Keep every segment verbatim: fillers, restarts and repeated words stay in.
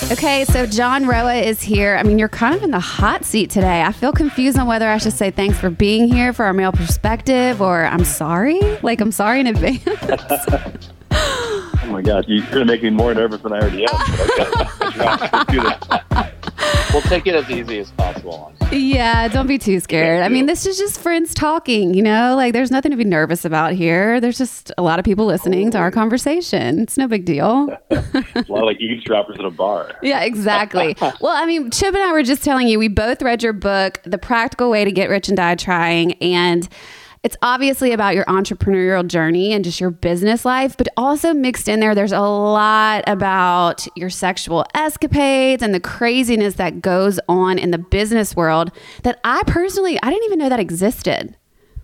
Okay, so John Roa is here. I mean, you're kind of in the hot seat today. I feel confused on whether I should say thanks for being here for our male perspective or I'm sorry. Like, I'm sorry in advance. Oh my God, you're going to make me more nervous than I already am. Okay. Let's do this. We'll take it as easy as possible. Yeah, don't be too scared. I mean, this is just friends talking, you know? Like, there's nothing to be nervous about here. There's just a lot of people listening to our conversation. It's no big deal. It's a lot like eavesdroppers at a bar. Yeah, exactly. Well, I mean, Chip and I were just telling you, we both read your book, The Practical Way to Get Rich and Die Trying, and it's obviously about your entrepreneurial journey and just your business life, but also mixed in there, there's a lot about your sexual escapades and the craziness that goes on in the business world that I personally, I didn't even know that existed.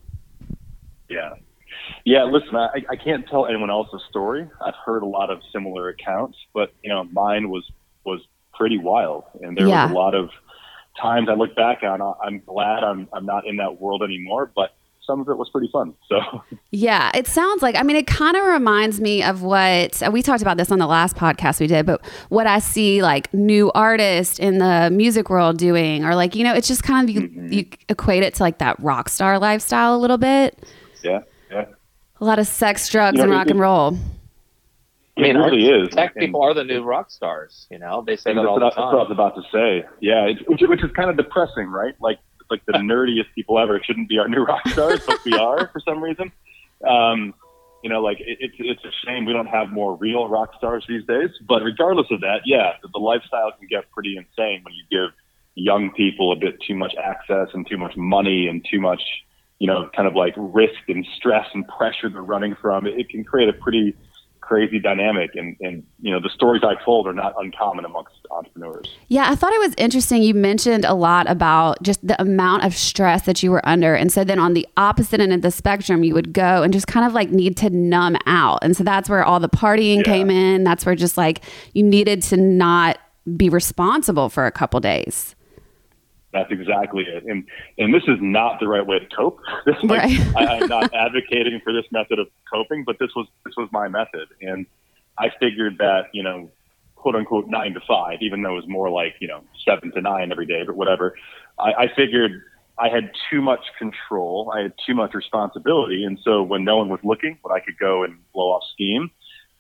Yeah. Yeah, listen, I, I can't tell anyone else's story. I've heard a lot of similar accounts, but you know, mine was, was pretty wild. And there Yeah. was a lot of times I look back on, I'm glad I'm, I'm not in that world anymore, but some of it was pretty fun. So yeah, it sounds like, I mean, it kind of reminds me of what we talked about this on the last podcast we did, but what I see like new artists in the music world doing, or like, you know, it's just kind of, you, mm-hmm. you equate it to like that rock star lifestyle a little bit. Yeah. Yeah. A lot of sex, drugs, you know, and rock it, and roll. I mean, it really is. Tech people are the new rock stars, you know, they say that all the time. That's what I was about to say. Yeah. It's, which, which is kind of depressing, right? Like, like the nerdiest people ever shouldn't be our new rock stars, but we are for some reason. Um, you know, like it, it's it's a shame we don't have more real rock stars these days. But regardless of that, yeah, the, the lifestyle can get pretty insane when you give young people a bit too much access and too much money and too much, you know, kind of like risk and stress and pressure they're running from. It, it can create a pretty crazy dynamic, and, and you know, the stories I told are not uncommon amongst entrepreneurs. Yeah, I thought it was interesting. You mentioned a lot about just the amount of stress that you were under. And so then on the opposite end of the spectrum, you would go and just kind of like need to numb out. And so that's where all the partying yeah. came in. That's where just like you needed to not be responsible for a couple days. That's exactly it. And and this is not the right way to cope. This, like, right. I, I'm not advocating for this method of coping, but this was this was my method. And I figured that, you know, quote unquote nine to five, even though it was more like, you know, seven to nine every day, but whatever. I, I figured I had too much control. I had too much responsibility. And so when no one was looking, when I could go and blow off steam,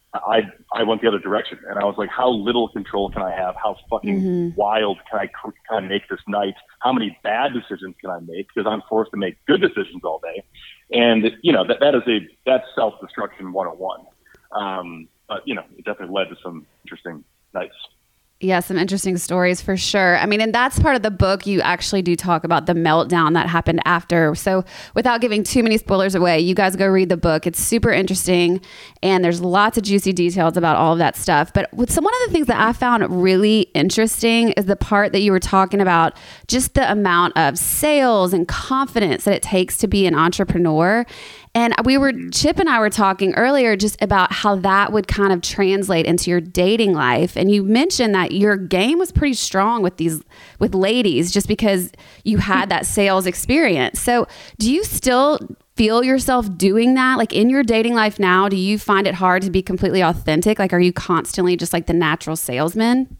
I I went the other direction, and I was like, how little control can I have? How fucking mm-hmm. wild can I can I make this night? How many bad decisions can I make? Because I'm forced to make good decisions all day, and you know that that is a that's self-destruction one oh one. Um, but you know, it definitely led to some interesting nights. Yeah, some interesting stories for sure. I mean, and that's part of the book. You actually do talk about the meltdown that happened after. So without giving too many spoilers away, you guys go read the book. It's super interesting. And there's lots of juicy details about all of that stuff. But with some, one of the things that I found really interesting is the part that you were talking about, just the amount of sales and confidence that it takes to be an entrepreneur. And we were, Chip and I were talking earlier just about how that would kind of translate into your dating life. And you mentioned that your game was pretty strong with these, with ladies, just because you had that sales experience. So do you still feel yourself doing that? Like in your dating life now, do you find it hard to be completely authentic? Like, are you constantly just like the natural salesman?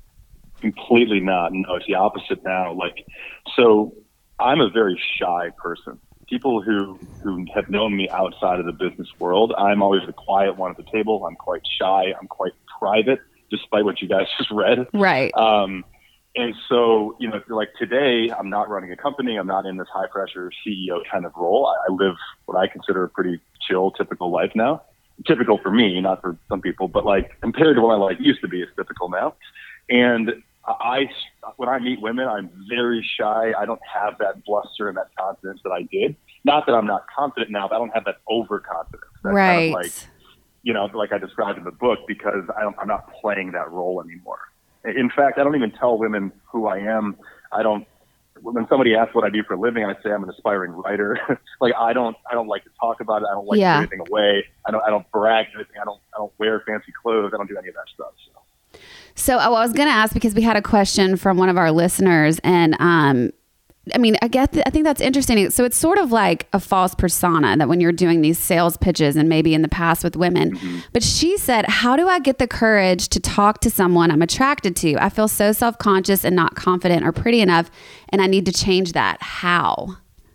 Completely not. No, it's the opposite now. Like, so I'm a very shy person. People who, who have known me outside of the business world, I'm always the quiet one at the table. I'm quite shy. I'm quite private, despite what you guys just read. Right. Um, and so, you know, like today, I'm not running a company. I'm not in this high pressure C E O kind of role. I, I live what I consider a pretty chill, typical life now. Typical for me, not for some people, but like compared to what my life used to be, it's typical now. And I, when I meet women, I'm very shy. I don't have that bluster and that confidence that I did. Not that I'm not confident now, but I don't have that overconfidence. That's right. Kind of like, you know, like I described in the book, because I don't, I'm not playing that role anymore. In fact, I don't even tell women who I am. I don't, when somebody asks what I do for a living, I say I'm an aspiring writer. Like I don't, I don't like to talk about it. I don't like yeah. to give anything away. I don't, I don't brag anything. I don't, I don't wear fancy clothes. I don't do any of that stuff. So. So oh, I was going to ask, because we had a question from one of our listeners, and um, I mean, I get, th- I think that's interesting. So it's sort of like a false persona that when you're doing these sales pitches and maybe in the past with women, mm-hmm. but she said, how do I get the courage to talk to someone I'm attracted to? I feel so self-conscious and not confident or pretty enough, and I need to change that. How?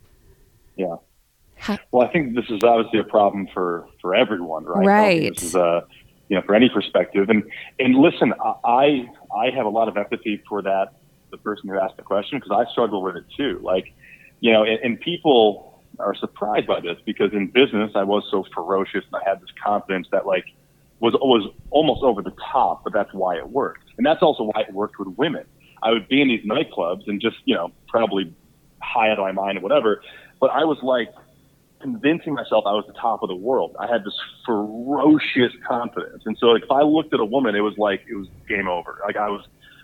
Yeah. How? Well, I think this is obviously a problem for, for everyone, right? Right. This is a, you know, for any perspective. And, and listen, I, I have a lot of empathy for that, the person who asked the question, because I struggle with it too. Like, you know, and, and people are surprised by this because in business, I was so ferocious and I had this confidence that like was, was almost over the top, but that's why it worked. And that's also why it worked with women. I would be in these nightclubs and just, you know, probably high out of my mind or whatever, but I was like, convincing myself I was the top of the world. I had this ferocious confidence. And so like, if I looked at a woman, it was like, it was game over. Like I was,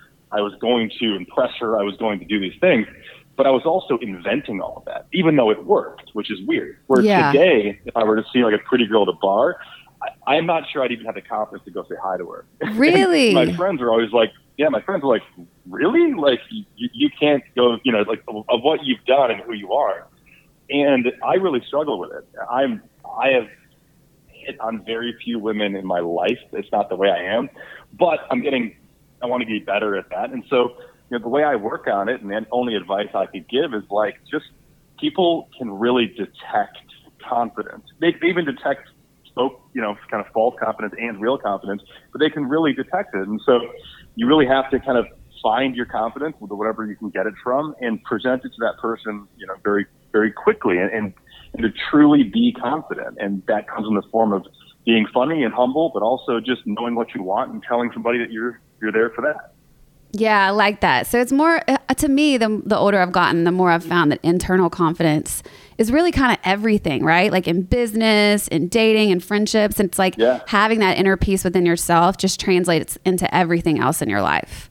I was going to impress her. I was going to do these things, but I was also inventing all of that, even though it worked, which is weird. Where yeah. today, if I were to see like a pretty girl at a bar, I, I'm not sure I'd even have the confidence to go say hi to her. Really? My friends are always like, yeah, my friends are like, really? Like you, you can't go, you know, like of, of what you've done and who you are. And I really struggle with it. I'm, I have hit on very few women in my life. It's not the way I am, but I'm getting, I want to get better at that. And so, you know, the way I work on it, and the only advice I could give is like, just people can really detect confidence. They, they even detect, spoke, you know, kind of false confidence and real confidence, but they can really detect it. And so you really have to kind of find your confidence with whatever you can get it from and present it to that person, you know, very, very quickly and, and, and to truly be confident. And that comes in the form of being funny and humble, but also just knowing what you want and telling somebody that you're, you're there for that. Yeah, I like that. So it's more, uh, to me, the, the older I've gotten, the more I've found that internal confidence is really kind of everything, right? Like in business, in dating, and friendships. And it's like yeah. having that inner peace within yourself just translates into everything else in your life.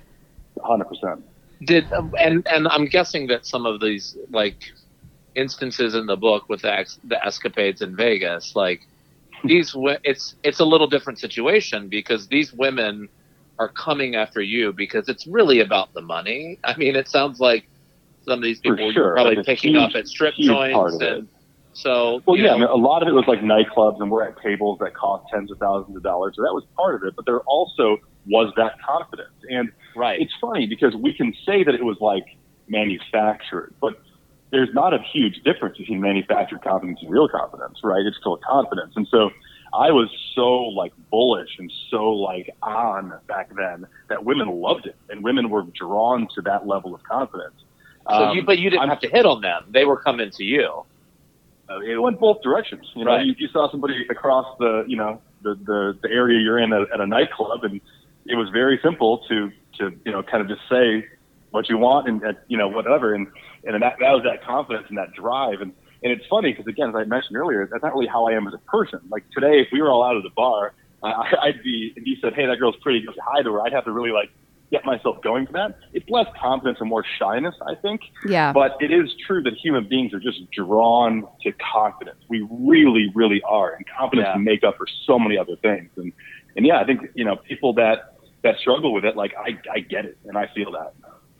one hundred percent. Did um, and and I'm guessing that some of these like instances in the book with the, ex, the escapades in Vegas, like these, it's it's a little different situation because these women are coming after you because it's really about the money. I mean, it sounds like some of these people sure. you're probably like picking huge, up at strip joints. And so, well, yeah, know, I mean, a lot of it was like nightclubs and we're at tables that cost tens of thousands of dollars. So that was part of it, but there also was that confidence. And right. it's funny because we can say that it was like manufactured, but there's not a huge difference between manufactured confidence and real confidence, right? It's still confidence. And so I was so like bullish and so like on back then that women loved it and women were drawn to that level of confidence. So um, you, but you didn't I'm, have to hit on them. They were coming to you. Uh, it went both directions. You know, right. you, you saw somebody across the, you know, the, the, the area you're in at, at a nightclub and it was very simple to, to, you know, kind of just say what you want and, uh, you know, whatever. And, and that, that was that confidence and that drive. And, And it's funny because, again, as I mentioned earlier, that's not really how I am as a person. Like today, if we were all out at the bar, uh, I'd be, and you said, hey, that girl's pretty, go say hi to her. I'd have to really like get myself going for that. It's less confidence and more shyness, I think. Yeah. But it is true that human beings are just drawn to confidence. We really, really are. And confidence yeah. can make up for so many other things. And, and yeah, I think, you know, people that, that struggle with it, like I, I get it and I feel that.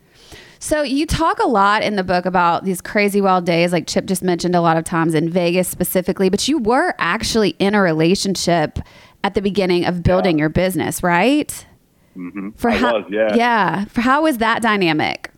So you talk a lot in the book about these crazy wild days, like Chip just mentioned a lot of times in Vegas specifically, but you were actually in a relationship at the beginning of building yeah. your business, right? Mm-hmm. For I how, was, yeah. Yeah. For how was that dynamic?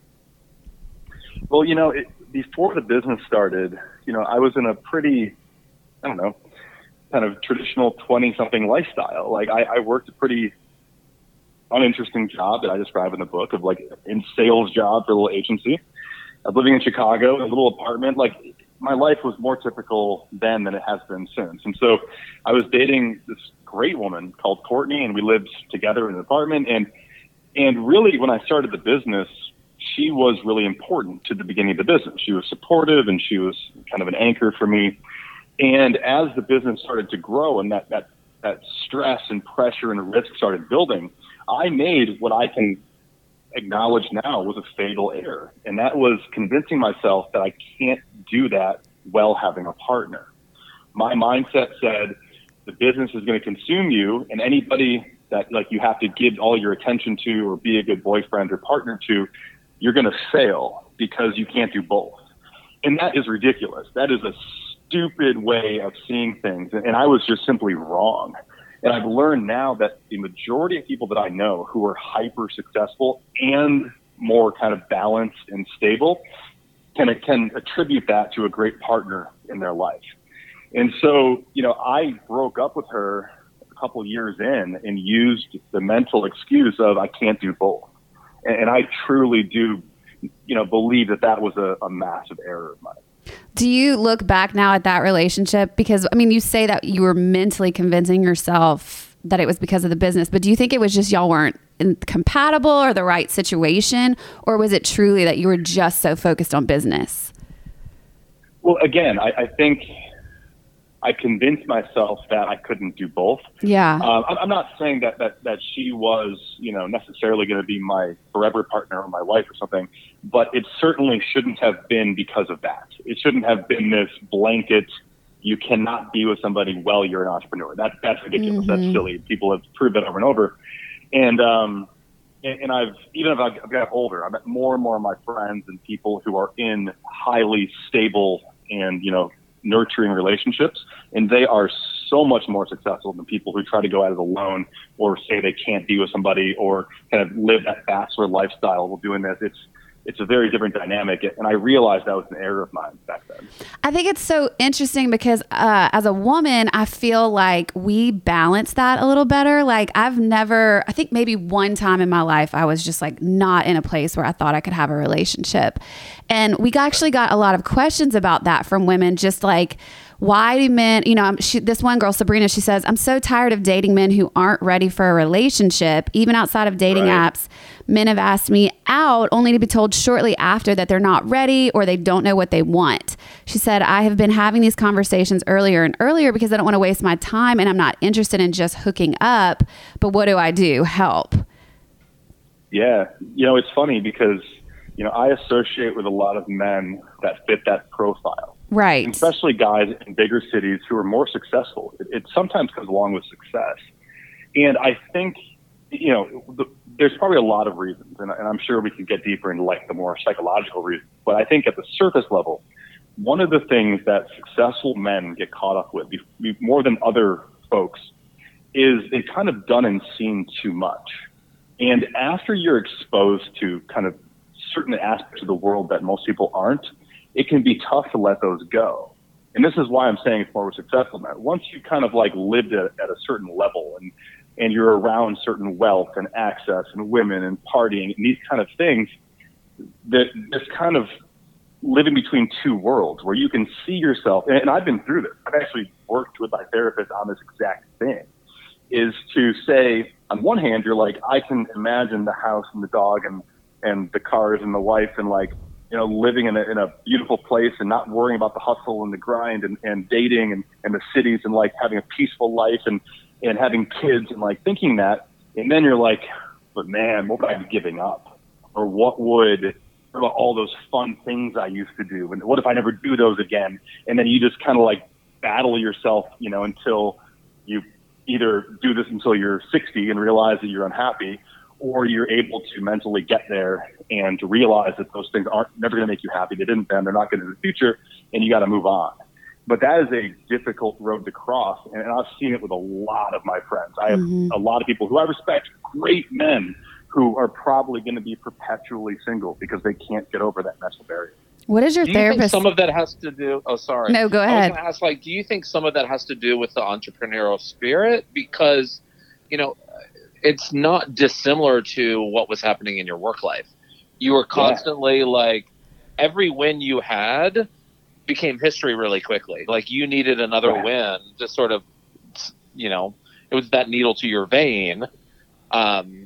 Well, you know, it, before the business started, you know, I was in a pretty, I don't know, kind of traditional twenty-something lifestyle. Like I, I worked a pretty uninteresting job that I describe in the book of like in sales job for a little agency. I was living in Chicago in a little apartment. Like my life was more typical then than it has been since. And so I was dating this great woman called Courtney and we lived together in an apartment. And, and really when I started the business, she was really important to the beginning of the business. She was supportive and she was kind of an anchor for me. And as the business started to grow and that, that, that stress and pressure and risk started building, I made what I can acknowledge now was a fatal error. And that was convincing myself that I can't do that while having a partner. My mindset said the business is going to consume you, and anybody that like you have to give all your attention to or be a good boyfriend or partner to, you're going to fail because you can't do both. And that is ridiculous. That is a stupid way of seeing things. And I was just simply wrong. And I've learned now that the majority of people that I know who are hyper successful and more kind of balanced and stable can, can attribute that to a great partner in their life. And so, you know, I broke up with her a couple years in and used the mental excuse of I can't do both. And, and I truly do, you know, believe that that was a, a massive error of mine. Do you look back now at that relationship? Because, I mean, you say that you were mentally convincing yourself that it was because of the business, but do you think it was just y'all weren't in, compatible or the right situation? Or was it truly that you were just so focused on business? Well, again, I, I think I convinced myself that I couldn't do both. Yeah. Um, I'm not saying that, that, that she was, you know, necessarily going to be my forever partner or my wife or something, but it certainly shouldn't have been because of that. It shouldn't have been this blanket, you cannot be with somebody while you're an entrepreneur. That, that's ridiculous. Mm-hmm. That's silly. People have proved that over and over. And, um, and, and I've, even if I've got older, I've met more and more of my friends and people who are in highly stable and, you know, nurturing relationships, and they are so much more successful than people who try to go at it alone or say they can't be with somebody or kind of live that bachelor lifestyle while doing this. It's it's a very different dynamic, and I realized that was an error of mine back then. I think it's so interesting because uh, as a woman, I feel like we balance that a little better. Like I've never, I think maybe one time in my life, I was just like not in a place where I thought I could have a relationship. And we actually got a lot of questions about that from women, just like, why do men, you know, she, this one girl, Sabrina, she says, I'm so tired of dating men who aren't ready for a relationship. Even outside of dating right. apps, men have asked me out only to be told shortly after that they're not ready or they don't know what they want. She said, I have been having these conversations earlier and earlier because I don't want to waste my time and I'm not interested in just hooking up. But what do I do? Help. Yeah. You know, it's funny because, you know, I associate with a lot of men that fit that profile. Right. Especially guys in bigger cities who are more successful. It, it sometimes comes along with success. And I think, you know, the, there's probably a lot of reasons, and, and I'm sure we can get deeper into like the more psychological reasons. But I think at the surface level, one of the things that successful men get caught up with more than other folks is they've kind of done and seen too much. And after you're exposed to kind of certain aspects of the world that most people aren't, it can be tough to let those go. And this is why I'm saying it's more successful now. Once you kind of like lived at, at a certain level and, and you're around certain wealth and access and women and partying and these kind of things, that this kind of living between two worlds where you can see yourself, and, and I've been through this. I've actually worked with my therapist on this exact thing, is to say, on one hand, you're like, I can imagine the house and the dog and, and the cars and the wife and like, you know, living in a, in a beautiful place and not worrying about the hustle and the grind and, and dating and, and the cities and like having a peaceful life and, and having kids and like thinking that. And then you're like, but man, what would I be giving up? Or what would, what about all those fun things I used to do? And what if I never do those again? And then you just kind of like battle yourself, you know, until you either do this until you're sixty and realize that you're unhappy, or you're able to mentally get there and to realize that those things aren't never going to make you happy. They didn't then, they're not going to in the future, and you got to move on. But that is a difficult road to cross, and I've seen it with a lot of my friends. I have mm-hmm. a lot of people who I respect, great men, who are probably going to be perpetually single because they can't get over that mental barrier. What is your do you therapist? Think some of that has to do. Oh, sorry. No, go ahead. I was going to ask, like, do you think some of that has to do with the entrepreneurial spirit? Because, you know, it's not dissimilar to what was happening in your work life. You were constantly yeah. like, every win you had became history really quickly. Like you needed another yeah. win to sort of, you know, it was that needle to your vein, um,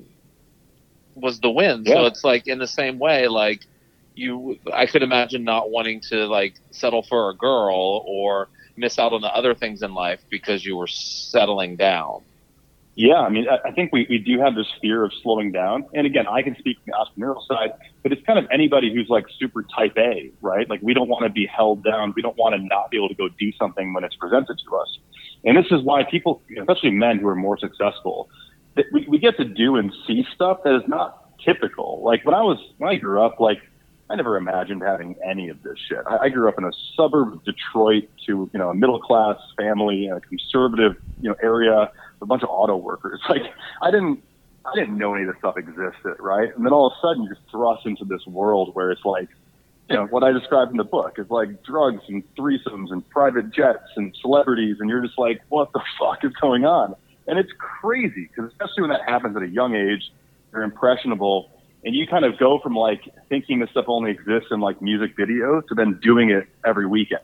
was the win. Yeah. So it's like in the same way, like you, I could imagine not wanting to like settle for a girl or miss out on the other things in life because you were settling down. Yeah, I mean, I think we, we do have this fear of slowing down. And again, I can speak from the entrepreneurial side, but it's kind of anybody who's like super type A, right? Like we don't want to be held down. We don't want to not be able to go do something when it's presented to us. And this is why people, especially men who are more successful, that we, we get to do and see stuff that is not typical. Like when I was, when I grew up, like I never imagined having any of this shit. I, I grew up in a suburb of Detroit to, you know, a middle class family, a conservative, you know, area, a bunch of auto workers. Like, I didn't, I didn't know any of this stuff existed, right? And then all of a sudden you're thrust into this world where it's like, you know, what I described in the book is like drugs and threesomes and private jets and celebrities. And you're just like, what the fuck is going on? And it's crazy because especially when that happens at a young age, you're impressionable and you kind of go from like thinking this stuff only exists in like music videos to then doing it every weekend.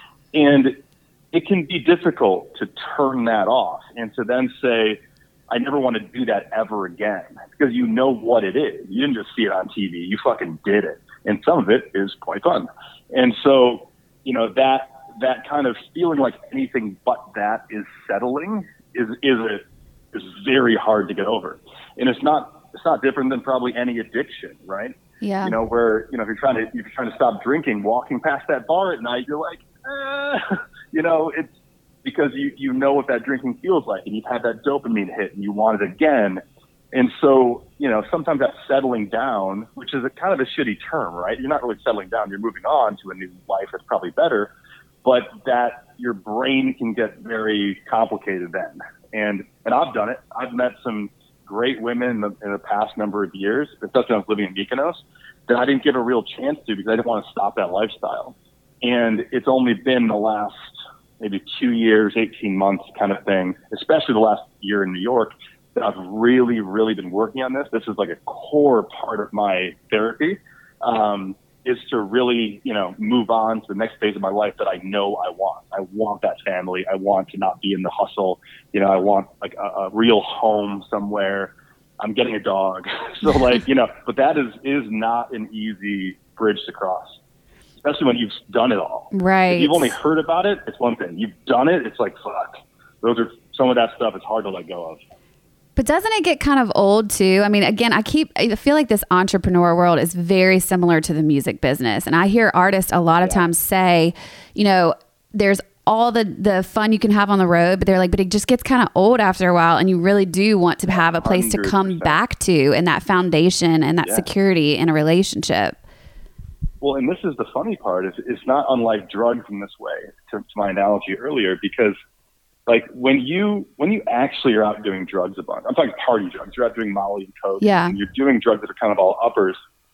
And it can be difficult to turn that off and to then say, I never want to do that ever again because you know what it is. You didn't just see it on T V. You fucking did it. And some of it is quite fun. And so, you know, that, that kind of feeling like anything but that is settling is, is a, is very hard to get over. And it's not, it's not different than probably any addiction, right? Yeah. You know, where, you know, if you're trying to, if you're trying to stop drinking, walking past that bar at night, you're like, eh, you know, it's, because you, you know what that drinking feels like and you've had that dopamine hit and you want it again. And so, you know, sometimes that settling down, which is a kind of a shitty term, right? You're not really settling down. You're moving on to a new life that's probably better, but that your brain can get very complicated then. And, and I've done it. I've met some great women in the, in the past number of years, especially when I was living in Mykonos, that I didn't give a real chance to because I didn't want to stop that lifestyle. And it's only been the last maybe two years, eighteen months kind of thing, especially the last year in New York, that I've really, really been working on this. This is like a core part of my therapy, um, is to really, you know, move on to the next phase of my life that I know I want. I want that family. I want to not be in the hustle. You know, I want like a, a real home somewhere. I'm getting a dog. So like, you know, but that is, is not an easy bridge to cross. Especially when you've done it all. Right. If you've only heard about it, it's one thing. You've done it, it's like, fuck. Those are some of that stuff is hard to let go of. But doesn't it get kind of old too? I mean, again, I keep, I feel like this entrepreneur world is very similar to the music business. And I hear artists a lot of yeah. times say, you know, there's all the, the fun you can have on the road, but they're like, but it just gets kind of old after a while. And you really do want to have a place one hundred percent to come back to and that foundation and that yeah. security in a relationship. Well, and this is the funny part, is it's not unlike drugs in this way, to, to my analogy earlier, because like when you when you actually are out doing drugs a bunch, I'm talking party drugs, you're out doing Molly and Coke, yeah. and you're doing drugs that are kind of all uppers,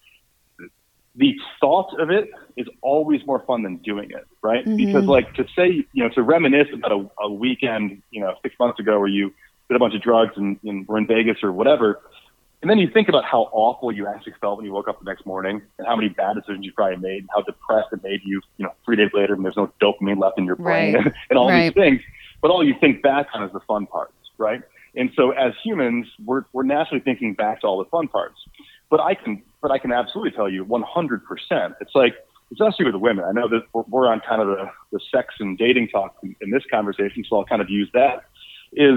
the thought of it is always more fun than doing it, right? Mm-hmm. Because like to say, you know, to reminisce about a, a weekend, you know, six months ago where you did a bunch of drugs and, and were in Vegas or whatever, and then you think about how awful you actually felt when you woke up the next morning and how many bad decisions you probably made and how depressed it made you, you know, three days later when there's no dopamine left in your brain right. and all right. these things. But all you think back on is the fun parts, right? And so as humans, we're, we're naturally thinking back to all the fun parts. But I can, but I can absolutely tell you one hundred percent. It's like, especially with the women. I know that we're, we're on kind of the, the sex and dating talk in, in this conversation, so I'll kind of use that, is,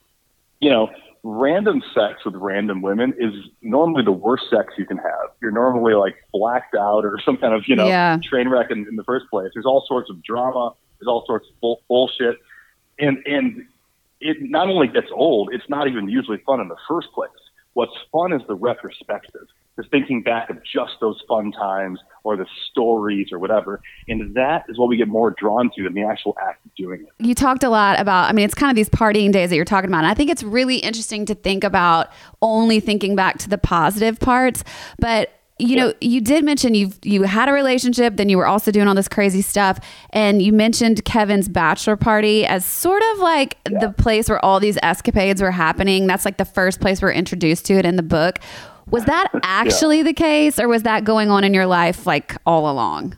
you know, random sex with random women is normally the worst sex you can have. You're normally like blacked out or some kind of, you know, yeah. train wreck in, in the first place. There's all sorts of drama. There's all sorts of bull- bullshit. And, and it not only gets old, it's not even usually fun in the first place. What's fun is the retrospective, is thinking back of just those fun times or the stories or whatever. And that is what we get more drawn to than the actual act of doing it. You talked a lot about, I mean, it's kind of these partying days that you're talking about. And I think it's really interesting to think about only thinking back to the positive parts. But you know, you did mention you've you had a relationship, then you were also doing all this crazy stuff, and you mentioned Kevin's bachelor party as sort of like yeah. the place where all these escapades were happening. That's like the first place we're introduced to it in the book. Was that actually yeah. the case, or was that going on in your life like all along?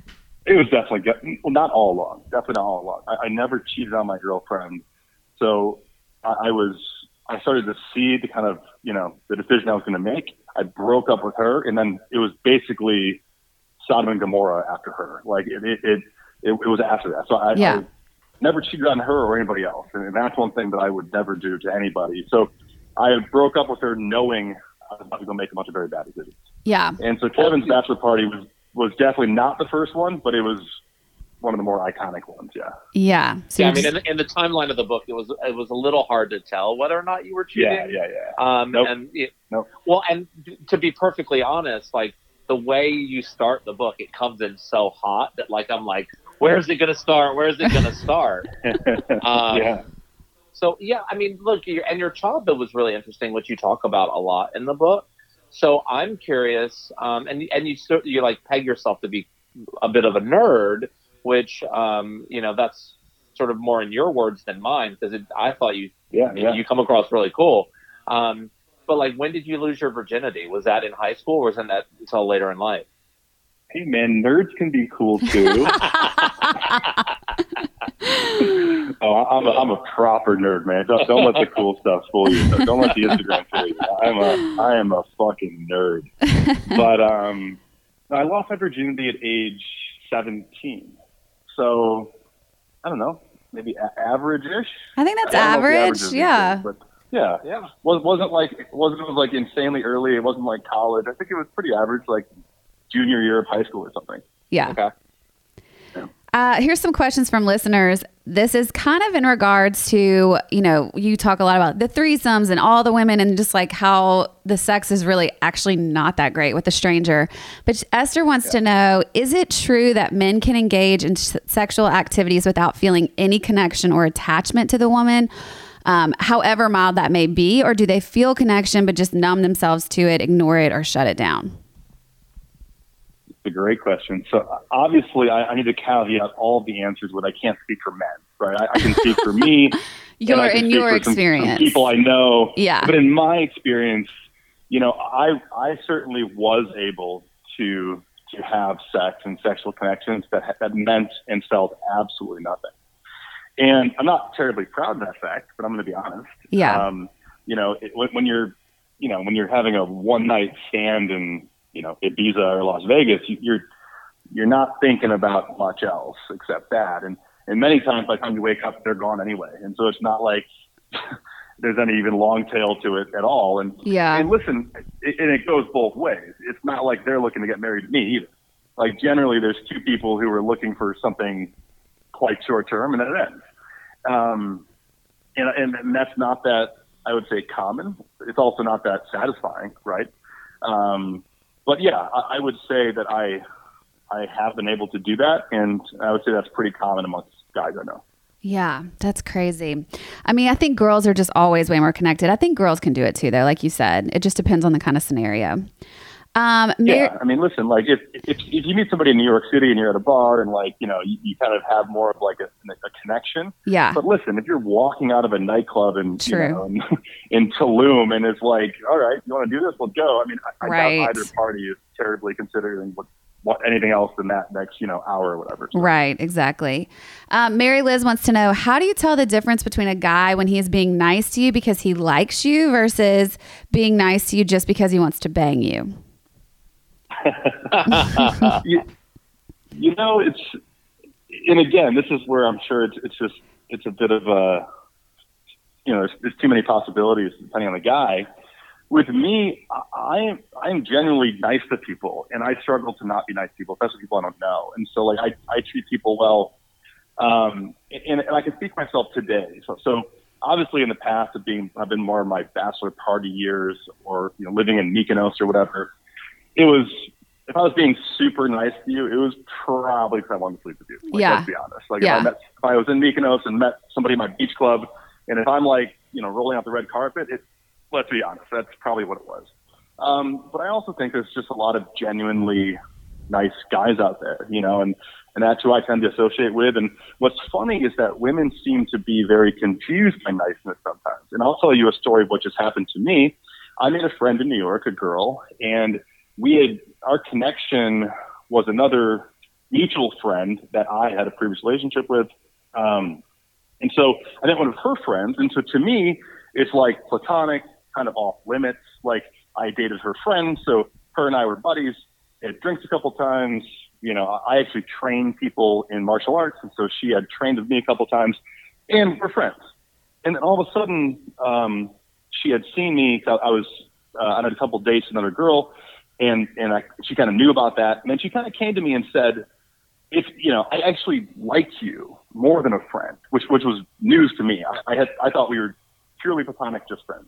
It was definitely, well, not all along, definitely not all along. I, I never cheated on my girlfriend, so I, I was. I started to see the kind of, you know, the decision I was going to make. I broke up with her, and then it was basically Sodom and Gomorrah after her. Like it, it, it, it, it was after that. So I, yeah. I never cheated on her or anybody else. And that's one thing that I would never do to anybody. So I broke up with her knowing I was about to go make a bunch of very bad decisions. Yeah. And so Kevin's bachelor party was, was definitely not the first one, but it was one of the more iconic ones. Yeah. Yeah. So yeah. I mean, in the, in the timeline of the book, it was, it was a little hard to tell whether or not you were cheating. Yeah. Yeah. Yeah. Um, nope. and it, nope. Well, and to be perfectly honest, like the way you start the book, it comes in so hot that like I'm like, where's it gonna start? Where's it gonna start? um, yeah. So yeah, I mean, look, your, and your childhood was really interesting, which you talk about a lot in the book. So I'm curious, um, and and you you like peg yourself to be a bit of a nerd, which um, you know that's sort of more in your words than mine, because I thought you yeah, yeah. you come across really cool. Um, but like, when did you lose your virginity? Was that in high school, or was that until later in life? Hey man, nerds can be cool too. oh, I'm a, I'm a proper nerd, man. Don't, don't let the cool stuff fool you. Don't let the Instagram fool you. I'm a I am a fucking nerd. But um, I lost my virginity at age seventeen. So I don't know, maybe a- average-ish. I think that's I average. average Yeah. Good, but yeah, yeah. Was wasn't like it wasn't like insanely early. It wasn't like college. I think it was pretty average, like junior year of high school or something. Yeah. Okay. Uh, here's some questions from listeners. This is kind of in regards to, you know, you talk a lot about the threesomes and all the women and just like how the sex is really actually not that great with a stranger. But Esther wants yeah. to know, is it true that men can engage in s- sexual activities without feeling any connection or attachment to the woman, um, however mild that may be? Or do they feel connection but just numb themselves to it, ignore it, or shut it down? A great question. So obviously, I, I need to caveat all the answers with I can't speak for men, right? I, I can speak for me. Your in your experience, some, some people I know. Yeah. But in my experience, you know, I I certainly was able to to have sex and sexual connections that that meant and felt absolutely nothing. And I'm not terribly proud of that fact, but I'm going to be honest. Yeah. Um, you know, it, when, when you're, you know, when you're having a one night stand and you know, Ibiza or Las Vegas, you're you're not thinking about much else except that. And and many times by the time you wake up, they're gone anyway. And so it's not like there's any even long tail to it at all. And yeah. and listen, it, and it goes both ways. It's not like they're looking to get married to me either. Like generally, there's two people who are looking for something quite short term, and then it ends. Um, and, and and that's not that I would say common. It's also not that satisfying, right? Um, But yeah, I, I would say that I I have been able to do that, and I would say that's pretty common amongst guys I know. Yeah, that's crazy. I mean, I think girls are just always way more connected. I think girls can do it too, though. Like you said, it just depends on the kind of scenario. Um, yeah, I mean, listen, like if, if if you meet somebody in New York City and you're at a bar and like, you know, you, you kind of have more of like a, a connection. Yeah. But listen, if you're walking out of a nightclub in, you know, in, in Tulum and it's like, all right, you want to do this? Let's go. I mean, I, I right. doubt either party is terribly considering what, what anything else than that next, you know, hour or whatever. So. Right. Exactly. Um, Mary Liz wants to know, how do you tell the difference between a guy when he is being nice to you because he likes you versus being nice to you just because he wants to bang you? you, you know, it's, and again, this is where I'm sure it's, it's just, it's a bit of a, you know, there's, there's too many possibilities depending on the guy. With me, I am, I am genuinely nice to people, and I struggle to not be nice to people, especially people I don't know. And so like, I, I treat people well. Um, and, and I can speak for myself today. So, so obviously in the past of being, I've been more of my bachelor party years or, you know, living in Mykonos or whatever. It was, if I was being super nice to you, it was probably because I wanted to sleep with you. Like, yeah. Let's be honest. Like yeah. if I met, if I was in Mykonos and met somebody in my beach club, and if I'm like, you know, rolling out the red carpet, it, let's be honest, that's probably what it was. Um, but I also think there's just a lot of genuinely nice guys out there, you know, and, and that's who I tend to associate with. And what's funny is that women seem to be very confused by niceness sometimes. And I'll tell you a story of what just happened to me. I made a friend in New York, a girl, and we had, our connection was another mutual friend that I had a previous relationship with. Um, and so I met one of her friends. And so to me, it's like platonic, kind of off limits. Like I dated her friend. So her and I were buddies, had drinks a couple times. You know, I actually trained people in martial arts. And so she had trained with me a couple times and we're friends. And then all of a sudden, um, she had seen me. I, I was uh, on a couple dates with another girl. And and I, she kind of knew about that. And then she kind of came to me and said, "If you know, I actually liked you more than a friend," which which was news to me. I, I had I thought we were purely platonic, just friends.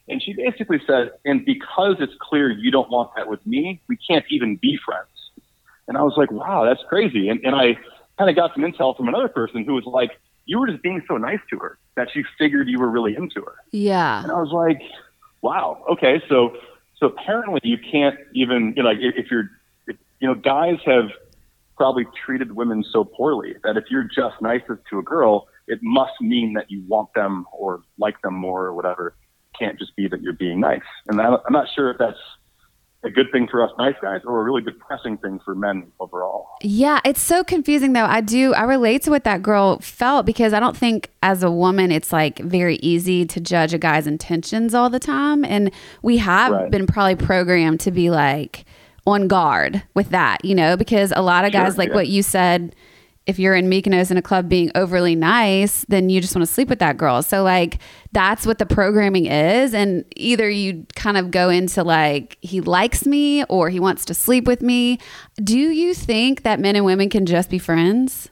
And she basically said, and because it's clear you don't want that with me, we can't even be friends. And I was like, wow, that's crazy. And, and I kind of got some intel from another person who was like, you were just being so nice to her that she figured you were really into her. Yeah. And I was like, wow, okay. So, so apparently you can't even, you know, like if, if you're, if, you know, guys have probably treated women so poorly that if you're just nicest to a girl, it must mean that you want them or like them more or whatever. It can't just be that you're being nice. And I, I'm not sure if that's a good thing for us nice guys or a really depressing thing for men overall. Yeah, it's so confusing though. I do, I relate to what that girl felt because I don't think as a woman it's like very easy to judge a guy's intentions all the time. And we have right. been probably programmed to be like on guard with that, you know, because a lot of guys, sure, like yeah. what you said, if you're in Mykonos in a club being overly nice, then you just want to sleep with that girl. So like, that's what the programming is. And either you kind of go into like, he likes me or he wants to sleep with me. Do you think that men and women can just be friends?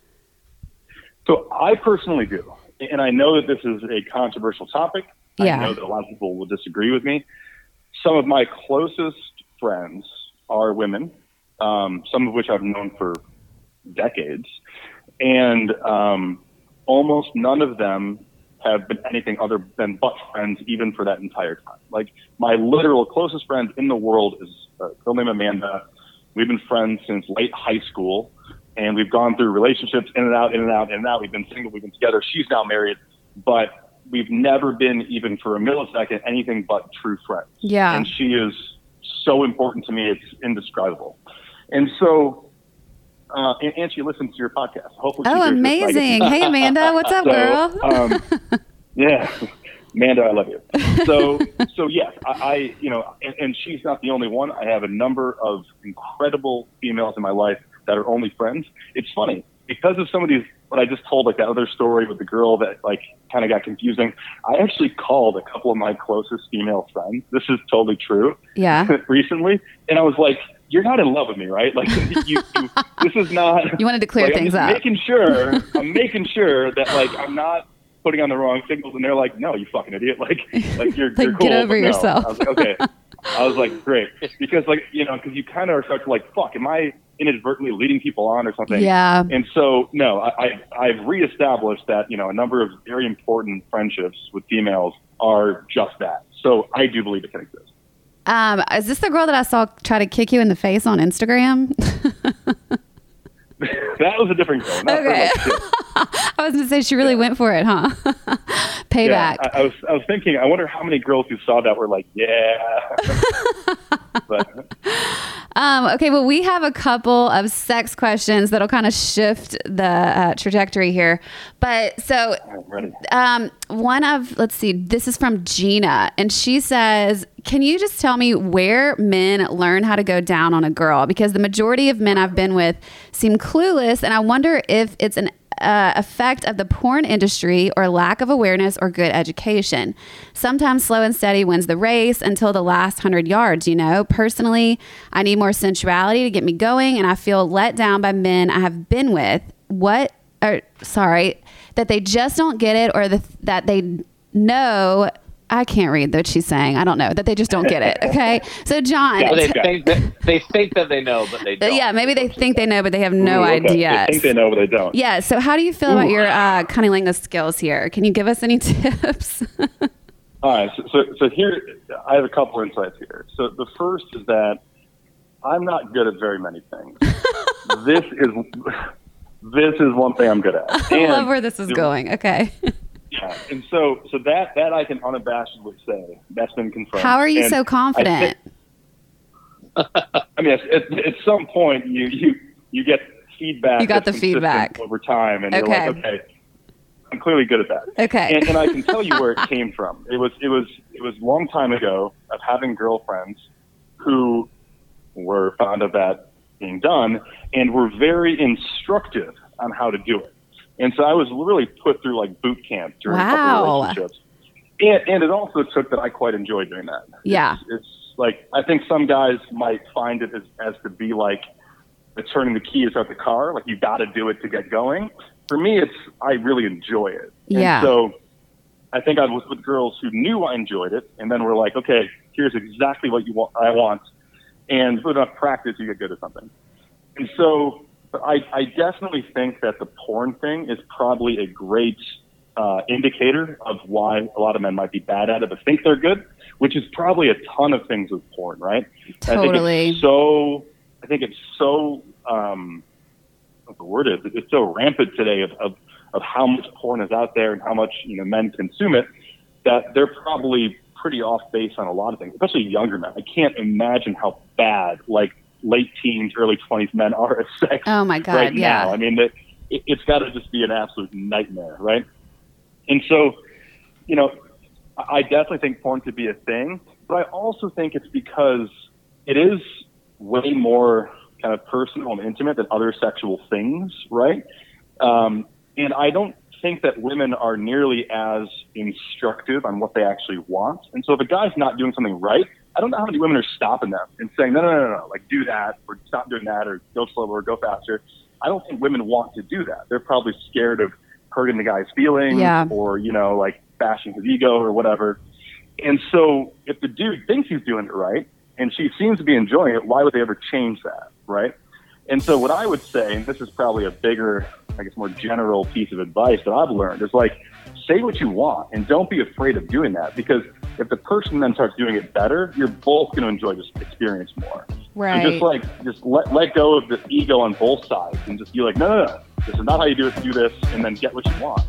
So I personally do. And I know that this is a controversial topic. Yeah. I know that a lot of people will disagree with me. Some of my closest friends are women, um, some of which I've known for decades, and um, almost none of them have been anything other than but friends even for that entire time. Like my literal closest friend in the world is a girl named Amanda. We've been friends since late high school, and we've gone through relationships in and out, in and out, in and out. We've been single, we've been together. She's now married, but we've never been even for a millisecond anything but true friends. Yeah. And she is so important to me, it's indescribable. And so Uh, and, and she listens to your podcast. Hopefully, oh, amazing! Hey, Amanda, what's up, so, girl? um, yeah, Amanda, I love you. So, so yes, I, I you know, and, and she's not the only one. I have a number of incredible females in my life that are only friends. It's funny because of some of these. What I just told, like that other story with the girl that like kind of got confusing. I actually called a couple of my closest female friends. This is totally true. Yeah. recently, and I was like, you're not in love with me, right? Like, you, you, this is not. You wanted to clear like, things I'm up. Making sure, I'm making sure that like I'm not putting on the wrong signals, and they're like, "No, you fucking idiot!" Like, like you're, like, you're cool. Get over no. yourself. I was like, okay. I was like, great, because like you know, because you kind of are start to like, fuck, am I inadvertently leading people on or something? Yeah. And so, no, I, I I've reestablished that you know a number of very important friendships with females are just that. So I do believe it can exist. Um, is this the girl that I saw try to kick you in the face on Instagram? That was a different girl. Not okay. I was going to say she really yeah. went for it, huh? Payback. Yeah, I, I was I was thinking, I wonder how many girls who saw that were like, yeah. but, um, okay, well, we have a couple of sex questions that'll kind of shift the uh, trajectory here. But so um, one of, let's see, this is from Gina. And she says, can you just tell me where men learn how to go down on a girl? Because the majority of men I've been with seem clueless. And I wonder if it's an uh, effect of the porn industry or lack of awareness or good education. Sometimes slow and steady wins the race until the last hundred yards, you know. Personally, I need more sensuality to get me going, and I feel let down by men I have been with. What, or sorry, that they just don't get it, or the, that they know. I can't read what she's saying. I don't know, that they just don't get it. Okay. So John. Yeah, they, think that, they think that they know, but they don't. Yeah, maybe they think they know, but they have no Ooh, okay. idea. They think they know, but they don't. Yeah. So how do you feel Ooh. about your uh, cunnilingus skills here? Can you give us any tips? All right. So, so, so here, I have a couple insights here. So the first is that I'm not good at very many things. this is this is one thing I'm good at. And I love where this is going. Okay. Yeah, and so so that that I can unabashedly say that's been confirmed. How are you and so confident? I, I mean, at, at, at some point you you you get feedback. You got the feedback over time, and okay. you're like, okay, I'm clearly good at that. Okay, and, and I can tell you where it came from. It was it was it was a long time ago of having girlfriends who were fond of that being done and were very instructive on how to do it. And so I was really put through like boot camp during wow. a couple of relationships. And, and it also took that I quite enjoyed doing that. Yeah. It's, it's like, I think some guys might find it as, as to be like the turning the key to start the car. Like you got to do it to get going. For me, it's, I really enjoy it. Yeah. And so I think I was with girls who knew I enjoyed it, and then were like, okay, here's exactly what you want, I want, and with enough practice, you get good at something. And so I, I definitely think that the porn thing is probably a great uh, indicator of why a lot of men might be bad at it, but think they're good, which is probably a ton of things with porn, right? Totally. I think it's so, I think it's so, um, what the word is, it's so rampant today of, of, of how much porn is out there and how much, you know, men consume it, that they're probably pretty off base on a lot of things, especially younger men. I can't imagine how bad, like, late teens, early twenties men are at sex. Oh my God, right yeah. now. I mean, it, it's got to just be an absolute nightmare, right? And so, you know, I definitely think porn could be a thing, but I also think it's because it is way more kind of personal and intimate than other sexual things, right? Um, and I don't think that women are nearly as instructive on what they actually want. And so if a guy's not doing something right, I don't know how many women are stopping them and saying, no, no, no, no, no, like do that, or stop doing that, or go slower, or go faster. I don't think women want to do that. They're probably scared of hurting the guy's feelings, yeah. or, you know, like bashing his ego or whatever. And so if the dude thinks he's doing it right, and she seems to be enjoying it, why would they ever change that, right? And so what I would say, and this is probably a bigger, I guess, more general piece of advice that I've learned, is like, say what you want and don't be afraid of doing that, because if the person then starts doing it better, you're both going to enjoy this experience more. Right. So just like, just let, let go of the ego on both sides and just be like, no, no, no, this is not how you do it, do this, and then get what you want.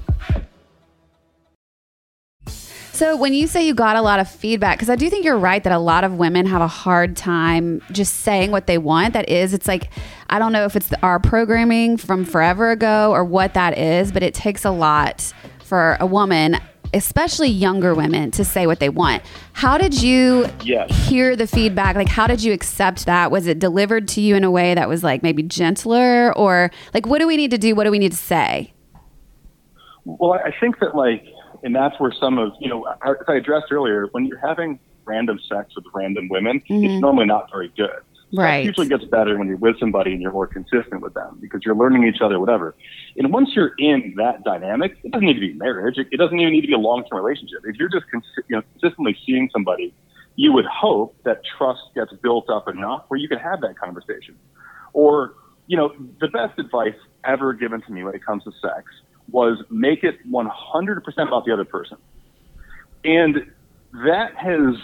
So when you say you got a lot of feedback, because I do think you're right that a lot of women have a hard time just saying what they want. That is, it's like, I don't know if it's the, our programming from forever ago or what that is, but it takes a lot for a woman, especially younger women, to say what they want. How did you yes. hear the feedback? Like, how did you accept that? Was it delivered to you in a way that was like maybe gentler, or like, what do we need to do? What do we need to say? Well, I think that like, and that's where some of, you know, as I addressed earlier, when you're having random sex with random women, mm-hmm. it's normally not very good. Right. It usually gets better when you're with somebody and you're more consistent with them because you're learning each other, whatever. And once you're in that dynamic, it doesn't need to be marriage. It, it doesn't even need to be a long-term relationship. If you're just cons- you know, consistently seeing somebody, you would hope that trust gets built up enough where you can have that conversation. Or, you know, the best advice ever given to me when it comes to sex was make it one hundred percent about the other person. And that has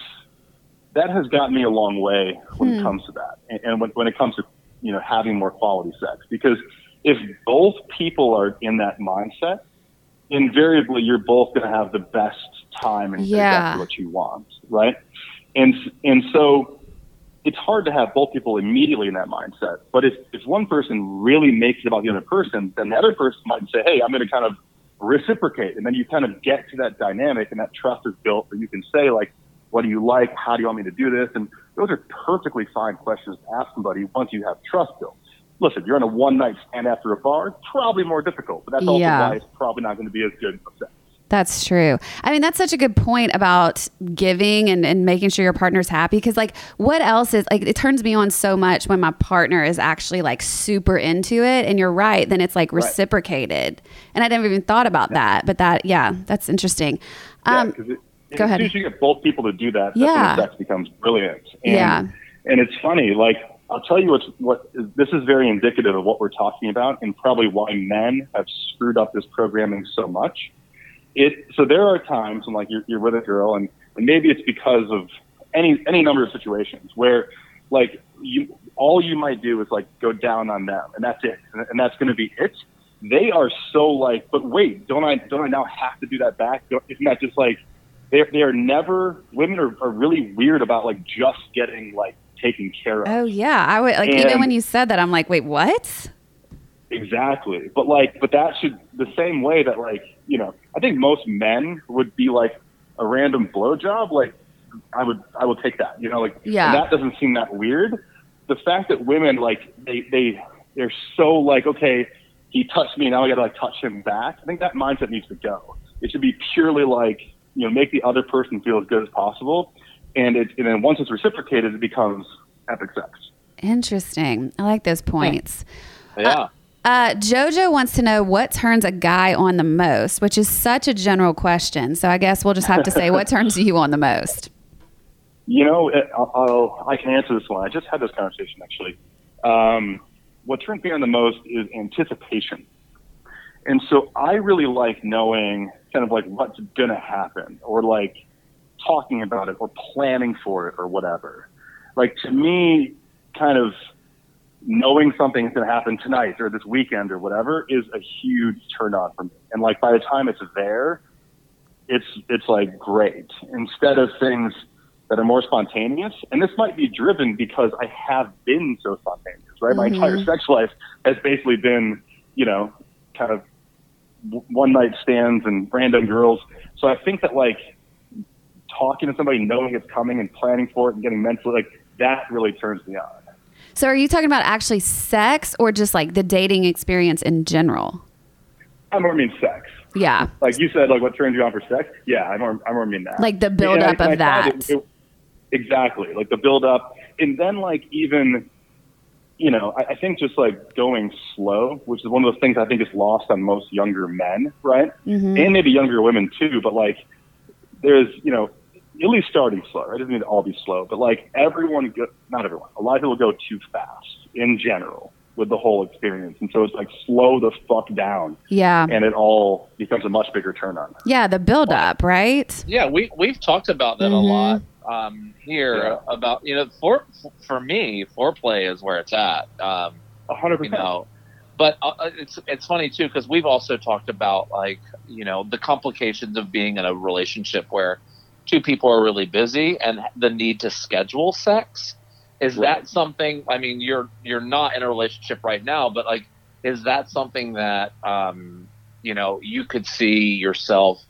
that has gotten me a long way when hmm. it comes to that. And, and when, when it comes to, you know, having more quality sex. Because if both people are in that mindset, invariably you're both going to have the best time and yeah. exactly what you want, right? And and so it's hard to have both people immediately in that mindset. But if, if one person really makes it about the other person, then the other person might say, hey, I'm going to kind of reciprocate. And then you kind of get to that dynamic and that trust is built where you can say, like, what do you like? How do you want me to do this? And those are perfectly fine questions to ask somebody once you have trust built. Listen, you're on a one-night stand after a bar, it's probably more difficult. But that's also yeah. why it's probably not going to be as good of sex. That's true. I mean, that's such a good point about giving and, and making sure your partner's happy. Because like, what else is like, it turns me on so much when my partner is actually like super into it. And you're right. Then it's like reciprocated. Right. And I never even thought about yeah. that. But that, yeah, that's interesting. Um, yeah, it, go as ahead. As soon as you get both people to do that, that's yeah. when sex becomes brilliant. And, yeah. and it's funny, like, I'll tell you what's, what this is very indicative of what we're talking about and probably why men have screwed up this programming so much. It, so there are times when like you're, you're with a girl and, and maybe it's because of any, any number of situations where like you, all you might do is like go down on them and that's it. And, and that's going to be it. They are so like, but wait, don't I, don't I now have to do that back? Don't, isn't that just like, they're, they are never, women are, are really weird about like just getting like taken care of. Oh yeah. I would like, and, even when you said that, I'm like, wait, what? Exactly. But like, but that should, the same way that like, you know, I think most men would be like a random blowjob. Like I would, I would take that, you know, like, yeah. and that doesn't seem that weird. The fact that women like, they, they, they're so like, okay, he touched me. Now I got to like touch him back. I think that mindset needs to go. It should be purely like, you know, make the other person feel as good as possible. And it, and then once it's reciprocated, it becomes epic sex. Interesting. I like those points. Yeah. Uh, Uh, Jojo wants to know what turns a guy on the most, which is such a general question. So I guess we'll just have to say what turns you on the most. You know, I'll, I'll, I can answer this one. I just had this conversation, actually. Um, what turns me on the most is anticipation. And so I really like knowing kind of like what's going to happen, or like talking about it or planning for it or whatever. Like, to me, kind of knowing something's going to happen tonight or this weekend or whatever is a huge turn on for me. And like, by the time it's there, it's, it's like great, instead of things that are more spontaneous. And this might be driven because I have been so spontaneous, right? Mm-hmm. My entire sex life has basically been, you know, kind of one night stands and random girls. So I think that like talking to somebody, knowing it's coming and planning for it and getting mentally, like, that really turns me on. So are you talking about actually sex or just like the dating experience in general? I more mean sex. Yeah. Like you said, like what turns you on for sex? Yeah, I more, I more mean that. Like the build up of that. It, it, exactly. Like the build up. And then like even, you know, I, I think just like going slow, which is one of those things I think is lost on most younger men, right? Mm-hmm. And maybe younger women too, but like there's, you know, at least starting slow, right? It doesn't need to all be slow, but like everyone, go, not everyone, a lot of people go too fast in general with the whole experience. And so it's like slow the fuck down. Yeah. And it all becomes a much bigger turn on. Yeah. The build up, right? Yeah. We, we've talked about that mm-hmm. a lot um, here yeah. about, you know, for, for me, foreplay is where it's at. Um, A hundred percent. You know, but uh, it's, it's funny too, because we've also talked about like, you know, the complications of being in a relationship where two people are really busy and the need to schedule sex. Is right. that something, I mean, you're, you're not in a relationship right now, but like, is that something that, um, you know, you could see yourself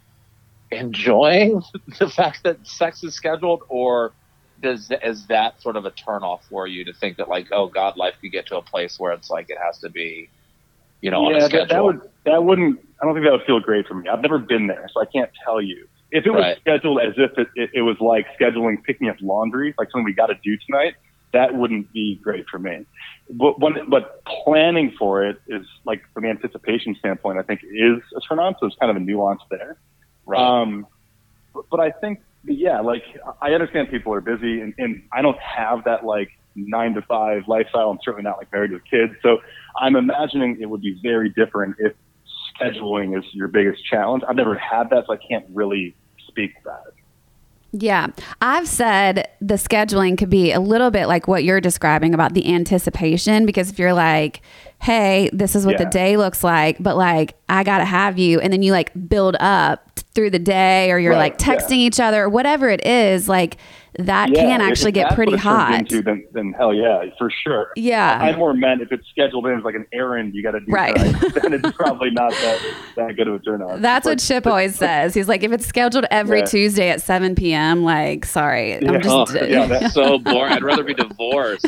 enjoying the fact that sex is scheduled, or does, is that sort of a turn off for you to think that like, oh God, life could get to a place where it's like, it has to be, you know, yeah, on a schedule? That, that would, that wouldn't, I don't think that would feel great for me. I've never been there, so I can't tell you. If it was right. scheduled as if it, it, it was like scheduling picking up laundry, like something we got to do tonight, that wouldn't be great for me. But when, but planning for it is like, from the anticipation standpoint, I think is a turn on. So it's kind of a nuance there. Right. Um, but, but I think, yeah, like I understand people are busy, and, and I don't have that like nine to five lifestyle. I'm certainly not like married with kids. So I'm imagining it would be very different if scheduling is your biggest challenge. I've never had that, so I can't really speak about it. Yeah. I've said the scheduling could be a little bit like what you're describing about the anticipation, because if you're like, hey, this is what yeah. the day looks like, but like, I got to have you. And then you like build up through the day, or you're right. like texting yeah. each other or whatever it is, like that yeah. can actually if get pretty hot. Into, then, then hell yeah, for sure. Yeah. I more meant if it's scheduled in as like an errand you got to do, right. tonight, then it's probably not that, that good of a turn on. That's like, what Chip always says. He's like, if it's scheduled every yeah. Tuesday at seven p.m., like, sorry. Yeah. I'm just, oh, yeah, that's so boring. I'd rather be divorced.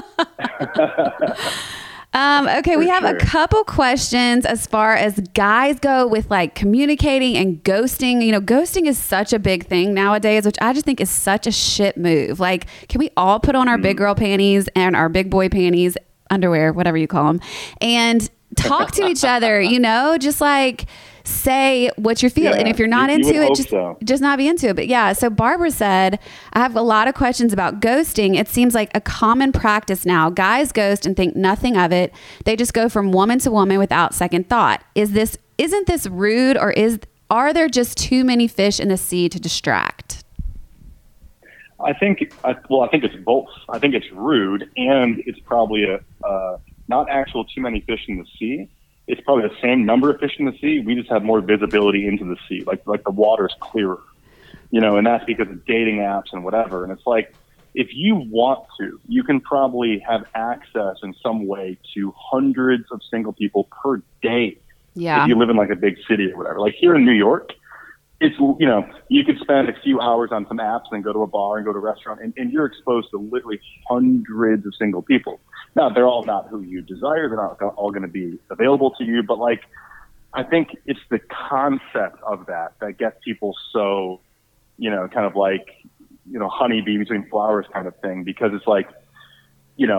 Um, okay, For we have sure. a couple questions as far as guys go with like communicating and ghosting. You know, ghosting is such a big thing nowadays, which I just think is such a shit move. Like, can we all put on our mm. big girl panties and our big boy panties, underwear, whatever you call them, and talk to each other, you know, just like say what you're feeling. Yeah, and if you're not you, into you it, just, so. just not be into it. But yeah, so Barbara said, I have a lot of questions about ghosting. It seems like a common practice now. Guys ghost and think nothing of it. They just go from woman to woman without second thought. Is this, isn't this rude, or is, are there just too many fish in the sea to distract? I think, I, well, I think it's both. I think it's rude, and it's probably a, uh, not actual too many fish in the sea. It's probably the same number of fish in the sea. We just have more visibility into the sea. Like, like the water's clearer, you know, and that's because of dating apps and whatever. And it's like, if you want to, you can probably have access in some way to hundreds of single people per day. Yeah. If you live in like a big city or whatever. Like here in New York, it's, you know, you could spend a few hours on some apps and then go to a bar and go to a restaurant, and, and you're exposed to literally hundreds of single people. Now, they're all not who you desire. They're not all going to be available to you. But, like, I think it's the concept of that that gets people so, you know, kind of like, you know, honeybee between flowers kind of thing. Because it's like, you know,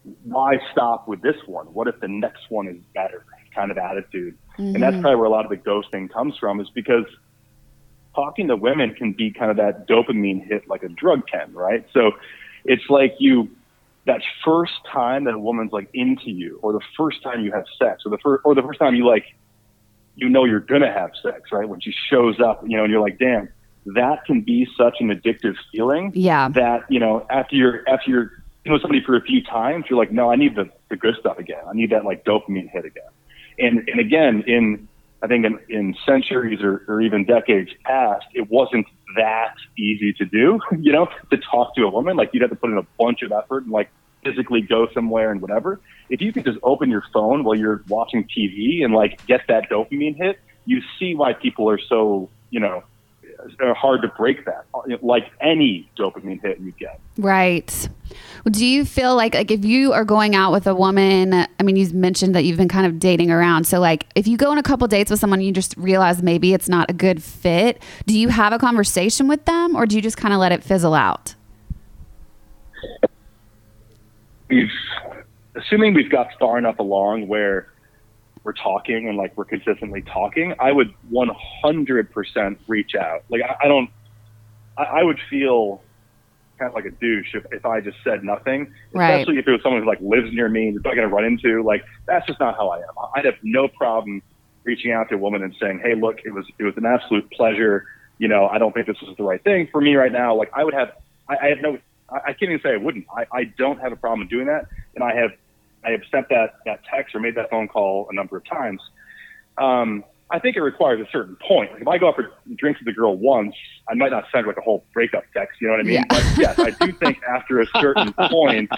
why stop with this one? What if the next one is better? Kind of attitude. Mm-hmm. And that's probably where a lot of the ghosting comes from, is because talking to women can be kind of that dopamine hit like a drug can, right? So it's like you, that first time that a woman's like into you, or the first time you have sex, or the first, or the first time you like, you know, you're going to have sex, right? When she shows up, you know, and you're like, damn, that can be such an addictive feeling. Yeah. That, you know, after you're, after you're, you know, somebody for a few times, you're like, no, I need the, the good stuff again. I need that like dopamine hit again. And, and again, in, I think in, in centuries or, or even decades past, it wasn't that easy to do, you know, to talk to a woman. Like, you'd have to put in a bunch of effort and like physically go somewhere and whatever. If you could just open your phone while you're watching T V and like get that dopamine hit, you see why people are so, you know, are hard to break that, like any dopamine hit you get. Right. Do you feel like, like if you are going out with a woman, I mean, you mentioned that you've been kind of dating around. So like if you go on a couple dates with someone, you just realize maybe it's not a good fit. Do you have a conversation with them, or do you just kind of let it fizzle out? We've, assuming we've got far enough along where we're talking and like we're consistently talking, I would one hundred percent reach out. Like I, I don't, I, I would feel kind of like a douche if, if I just said nothing, right. Especially if it was someone who like lives near me and you're not going to run into, like, that's just not how I am. I'd have no problem reaching out to a woman and saying, hey, look, it was, it was an absolute pleasure. You know, I don't think this was the right thing for me right now. Like I would have, I, I have no, I, I can't even say I wouldn't. I, I don't have a problem doing that. And I have, I have sent that, that text or made that phone call a number of times. Um, I think it requires a certain point. Like if I go out for drinks with a girl once, I might not send like a whole breakup text. You know what I mean? Yeah. But yes, I do think after a certain point,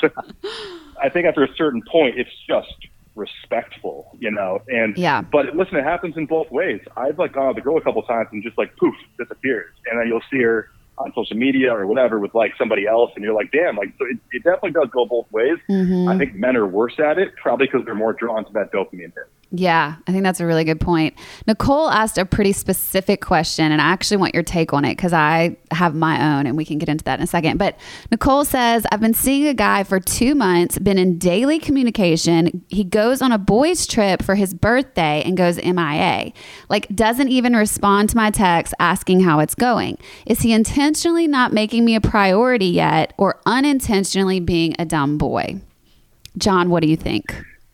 I think after a certain point, it's just respectful, you know? And, yeah. But listen, it happens in both ways. I've like gone out with a girl a couple times and just like poof, disappears. And then you'll see her on social media or whatever with like somebody else, and you're like, damn, like, so it, it definitely does go both ways. Mm-hmm. I think men are worse at it, probably because they're more drawn to that dopamine hit. Yeah, I think that's a really good point. Nicole asked a pretty specific question, and I actually want your take on it because I have my own, and we can get into that in a second. But Nicole says, I've been seeing a guy for two months, been in daily communication. He goes on a boys' trip for his birthday and goes M I A. Like, doesn't even respond to my text asking how it's going. Is he intentionally not making me a priority yet, or unintentionally being a dumb boy? John, what do you think?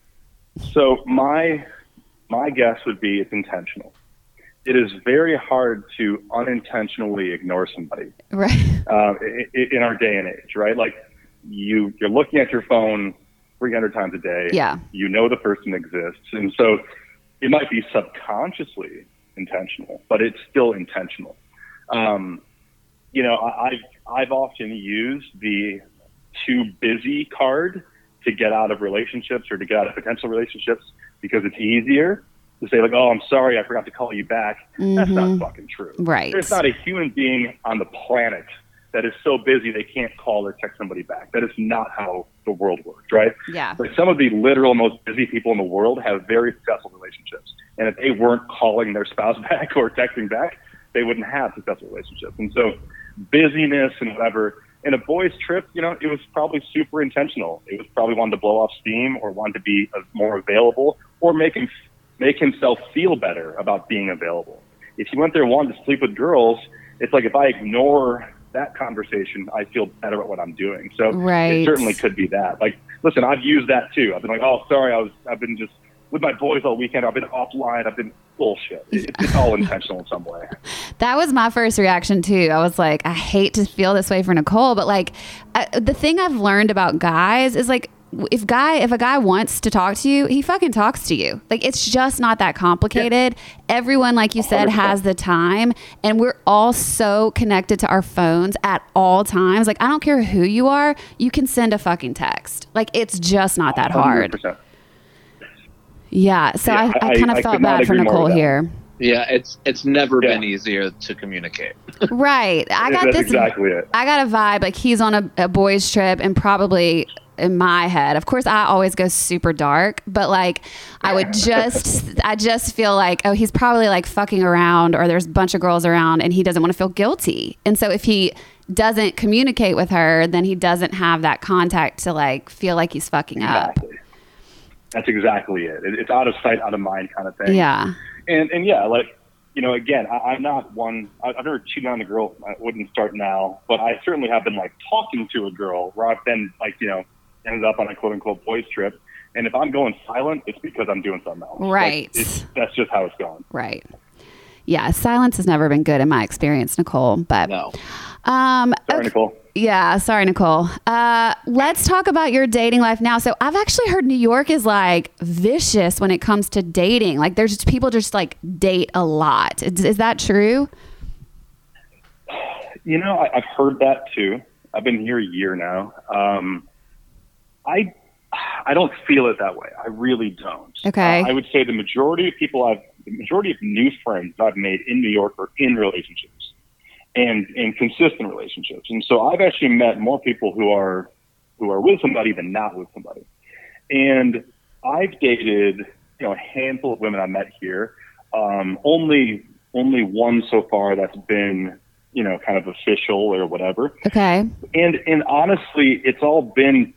So my my guess would be it's intentional. It is very hard to unintentionally ignore somebody, right? Uh, in, in our day and age, right? Like you you're looking at your phone three hundred times a day. Yeah. You know the person exists, and so it might be subconsciously intentional, but it's still intentional. Um, you know, I, I've I've often used the too busy card to get out of relationships or to get out of potential relationships because it's easier to say like, oh, I'm sorry, I forgot to call you back. Mm-hmm. That's not fucking true. Right. There's not a human being on the planet that is so busy they can't call or text somebody back. That is not how the world works, right? Yeah. But some of the literal most busy people in the world have very successful relationships. And if they weren't calling their spouse back or texting back, they wouldn't have successful relationships. And so busyness and whatever. In a boys' trip, you know, it was probably super intentional. It was probably wanting to blow off steam or wanting to be more available or make him make himself feel better about being available. If he went there wanting to sleep with girls, it's like if I ignore that conversation, I feel better about what I'm doing. So right. It certainly could be that. Like, listen, I've used that too. I've been like, oh, sorry, I was, I've been just with my boys all weekend. I've been offline. I've been bullshit. It, it's all intentional in some way. That was my first reaction too. I was like, I hate to feel this way for Nicole, but like I, the thing I've learned about guys is like, if guy, if a guy wants to talk to you, he fucking talks to you. Like, it's just not that complicated. Yeah. Everyone, like you said, one hundred percent has the time, and we're all so connected to our phones at all times. Like, I don't care who you are, you can send a fucking text. Like, it's just not that hard. one hundred percent. Yeah, so yeah, I, I, I kind of felt bad for Nicole here. Yeah, it's it's never yeah. been easier to communicate. Right. I got That's this. Exactly it. I got a vibe like he's on a, a boys' trip, and probably in my head, of course, I always go super dark, but like I would just, I just feel like, oh, he's probably like fucking around, or there's a bunch of girls around, and he doesn't want to feel guilty. And so if he doesn't communicate with her, then he doesn't have that contact to like feel like he's fucking exactly. up. That's exactly it. it. It's out of sight, out of mind kind of thing. Yeah. And and yeah, like, you know, again, I, I'm not one, I, I've never cheated on a girl. I wouldn't start now, but I certainly have been like talking to a girl where I've been like, you know, ended up on a quote unquote boys trip. And if I'm going silent, it's because I'm doing something else. Right. Like, it's, that's just how it's going. Right. Yeah. Silence has never been good in my experience, Nicole, but No. Um, Sorry, okay. Nicole. Yeah, sorry, Nicole. Uh, let's talk about your dating life now. So I've actually heard New York is like vicious when it comes to dating. Like there's just people just like date a lot. Is, is that true? You know, I, I've heard that too. I've been here a year now. Um, I I don't feel it that way. I really don't. Okay. Uh, I would say the majority of people I've, the majority of new friends I've made in New York are in relationships. And in consistent relationships. And so I've actually met more people who are who are with somebody than not with somebody. And I've dated, you know, a handful of women I met here. Um, only only one so far that's been, you know, kind of official or whatever. Okay. And and honestly, it's all been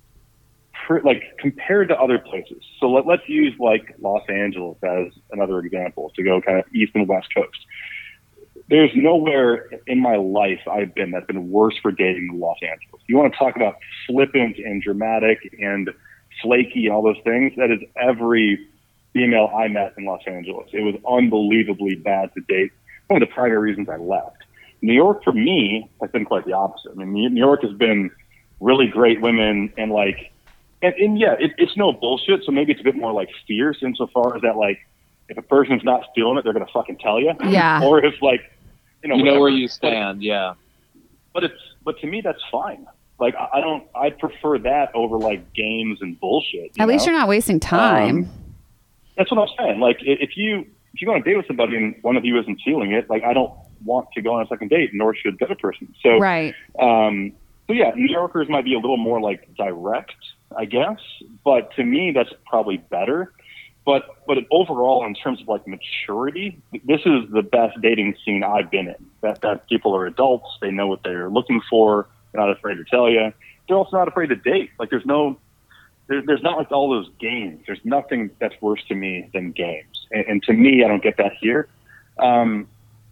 pr- like compared to other places. So let, let's use like Los Angeles as another example to go kind of east and west coast. There's nowhere in my life I've been that's been worse for dating than Los Angeles. You want to talk about flippant and dramatic and flaky and all those things? That is every female I met in Los Angeles. It was unbelievably bad to date. One of the primary reasons I left. New York, for me, has been quite the opposite. I mean, New York has been really great women and like, and, and yeah, it, it's no bullshit. So maybe it's a bit more like fierce insofar as that, like, if a person's not feeling it, they're going to fucking tell you. Yeah. Or if like, You know, you know whatever. where you stand, yeah. But it's but to me that's fine. Like I, I don't I prefer that over like games and bullshit. At know? least you're not wasting time. Um, that's what I'm saying. Like if you if you go on a date with somebody and one of you isn't feeling it, like I don't want to go on a second date, nor should the other person. So right. Um, so yeah, New Yorkers might be a little more like direct, I guess. But to me, that's probably better. But but overall, in terms of like maturity, this is the best dating scene I've been in. That that people are adults, they know what they're looking for, they're not afraid to tell you. They're also not afraid to date. Like there's no, there, there's not like all those games. There's nothing that's worse to me than games. And, and to me, I don't get that here. Um,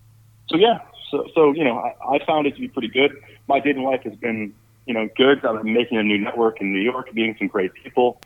so yeah, so so you know, I, I found it to be pretty good. My dating life has been you know good. I'm making a new network in New York, meeting some great people.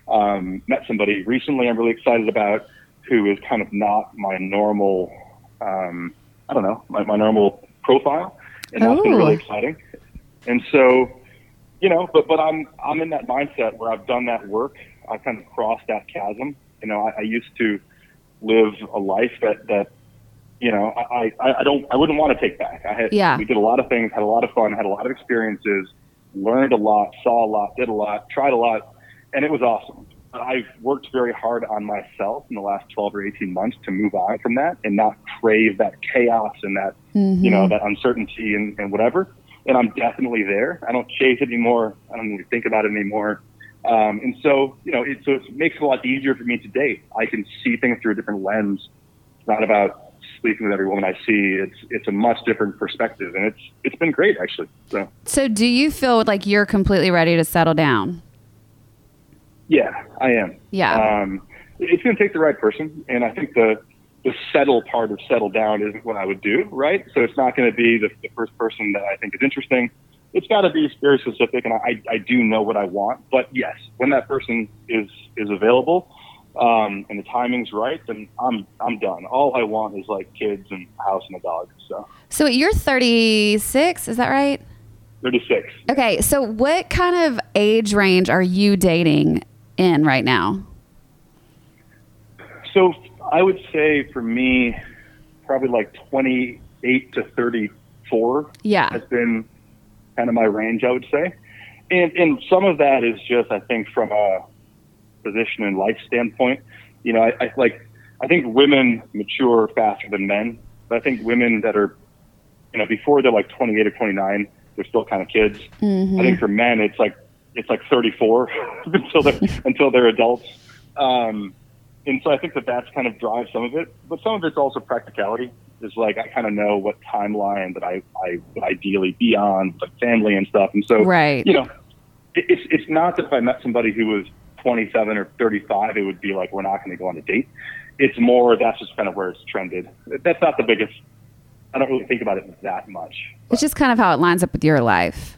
Um, met somebody recently I'm really excited about who is kind of not my normal, um, I don't know, my, my normal profile. And that's been really exciting. And so, you know, but, but I'm, I'm in that mindset where I've done that work. I've kind of crossed that chasm. You know, I, I used to live a life that, that, you know, I, I, I don't, I wouldn't want to take back. I had, yeah. we did a lot of things, had a lot of fun, had a lot of experiences, learned a lot, saw a lot, did a lot, tried a lot. And it was awesome. I've worked very hard on myself in the last twelve or eighteen months to move on from that and not crave that chaos and that, mm-hmm. you know, that uncertainty and, and whatever. And I'm definitely there. I don't chase it anymore. I don't even think about it anymore. Um, and so, you know, it, so it makes it a lot easier for me to date. I can see things through a different lens. It's not about sleeping with every woman I see. It's it's a much different perspective. And it's it's been great, actually. So, so do you feel like you're completely ready to settle down? Yeah, I am. Yeah. Um, it's going to take the right person. And I think the, the settle part of settle down isn't what I would do, right? So it's not going to be the, the first person that I think is interesting. It's got to be very specific, and I, I do know what I want. But yes, when that person is, is available um, and the timing's right, then I'm I'm done. All I want is like kids and a house and a dog. So, so you're thirty-six, is that right? thirty-six. Okay, so what kind of age range are you dating in right now? So I would say for me, probably like twenty-eight to thirty-four yeah. has been kind of my range, I would say. And and some of that is just, I think, from a position and life standpoint. You know, I, I like, I think women mature faster than men, but I think women that are, you know, before they're like twenty-eight or twenty-nine, they're still kind of kids. Mm-hmm. I think for men, it's like, it's like thirty-four until they're, until they're adults. Um, and so I think that that's kind of drives some of it, but some of it's also practicality. is like I kind of know what timeline that I, I would ideally be on, like family and stuff. And so, right. you know, it, it's it's not that if I met somebody who was twenty-seven or thirty-five, it would be like, we're not going to go on a date. It's more, that's just kind of where it's trended. That's not the biggest, I don't really think about it that much. It's just kind of how it lines up with your life.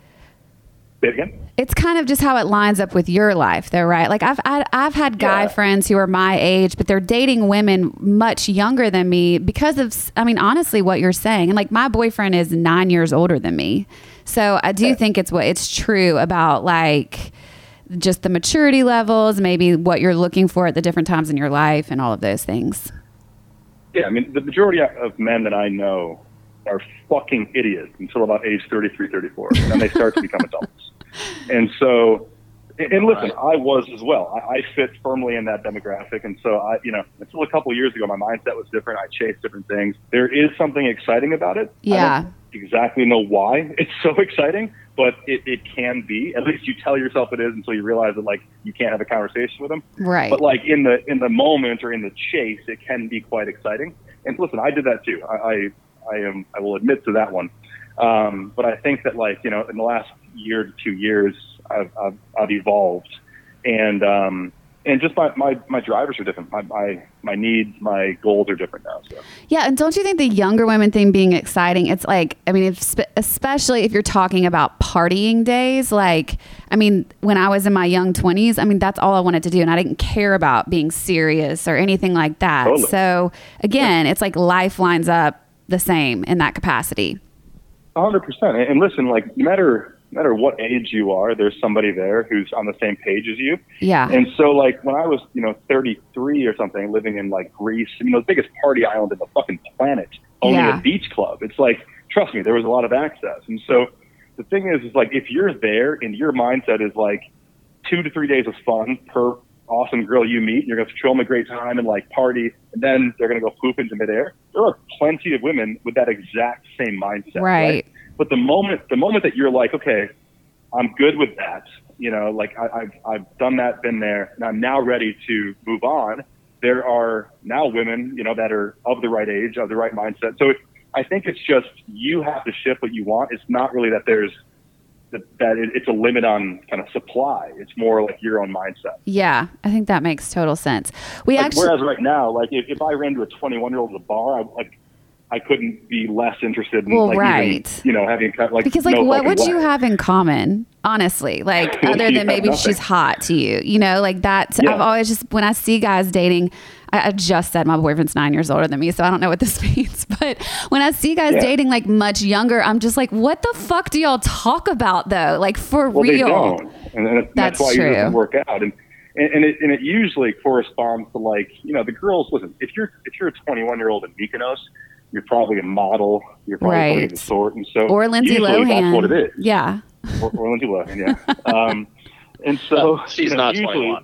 Say it again? It's kind of just how it lines up with your life, though, right? Like I've I, I've had guy yeah. friends who are my age, but they're dating women much younger than me because of, I mean, honestly, what you're saying. And like my boyfriend is nine years older than me, so I do okay. think it's what it's true about, like just the maturity levels, maybe what you're looking for at the different times in your life, and all of those things. Yeah, I mean, the majority of men that I know are fucking idiots until about age thirty-three, thirty-four, and then they start to become adults. And so, and listen, I was as well. I, I fit firmly in that demographic. And so I, you know, until a couple of years ago, my mindset was different. I chased different things. There is something exciting about it. Yeah. I don't exactly know why it's so exciting, but it, it can be. At least you tell yourself it is until you realize that, like, you can't have a conversation with them. Right. But like in the, in the moment or in the chase, it can be quite exciting. And listen, I did that too. I, I, I am, I will admit to that one. Um, but I think that, like, you know, in the last year to two years, I've, I've, I've evolved, and um, and just my, my, my drivers are different. My, my my needs, my goals are different now. So. Yeah, and don't you think the younger women thing being exciting? It's like, I mean, if, especially if you're talking about partying days. Like, I mean, when I was in my young twenties, I mean, that's all I wanted to do, and I didn't care about being serious or anything like that. Totally. So again, yeah. It's like life lines up the same in that capacity. A hundred percent. And listen, like, no matter no matter what age you are, there's somebody there who's on the same page as you. Yeah. And so, like, when I was, you know, thirty-three or something, living in like Greece, you know, the biggest party island in the fucking planet, owning yeah. a beach club. It's like, trust me, there was a lot of access. And so the thing is, is like, if you're there and your mindset is like two to three days of fun per awesome girl you meet, and you're going to show them a great time and like party, and then they're going to go poop into midair. There are plenty of women with that exact same mindset. Right. right? But the moment, the moment that you're like, okay, I'm good with that, you know, like I, I've, I've done that, been there, and I'm now ready to move on. There are now women, you know, that are of the right age, of the right mindset. So it, I think it's just, you have to shift what you want. It's not really that there's, that, that it, it's a limit on kind of supply. It's more like your own mindset. Yeah, I think that makes total sense. We like, actually, whereas right now, like if, if I ran to a twenty-one year old at a bar, I, like, I couldn't be less interested in, well, like, right. even, you know, having like, because like, no what would way. you have in common? Honestly, like other than maybe nothing. she's hot to you, you know, like that. Yeah. I've always just, when I see guys dating, I, I just said my boyfriend's nine years older than me, so I don't know what this means. But when I see guys yeah. dating like much younger, I'm just like, what the fuck do y'all talk about though? Like for well, real? They don't. And, and that's, that's why true. it doesn't work out. And and, and, it, and it usually corresponds to, like, you know, the girls. Listen, if you're if you're a twenty-one year old in Mykonos, you're probably a model. You're probably right. something of the sort. And so or Lindsay usually Lohan. That's what it is. Yeah. Or, or Lindsay Lohan. Yeah. um, and so no, she's you know, not usually, twenty-one.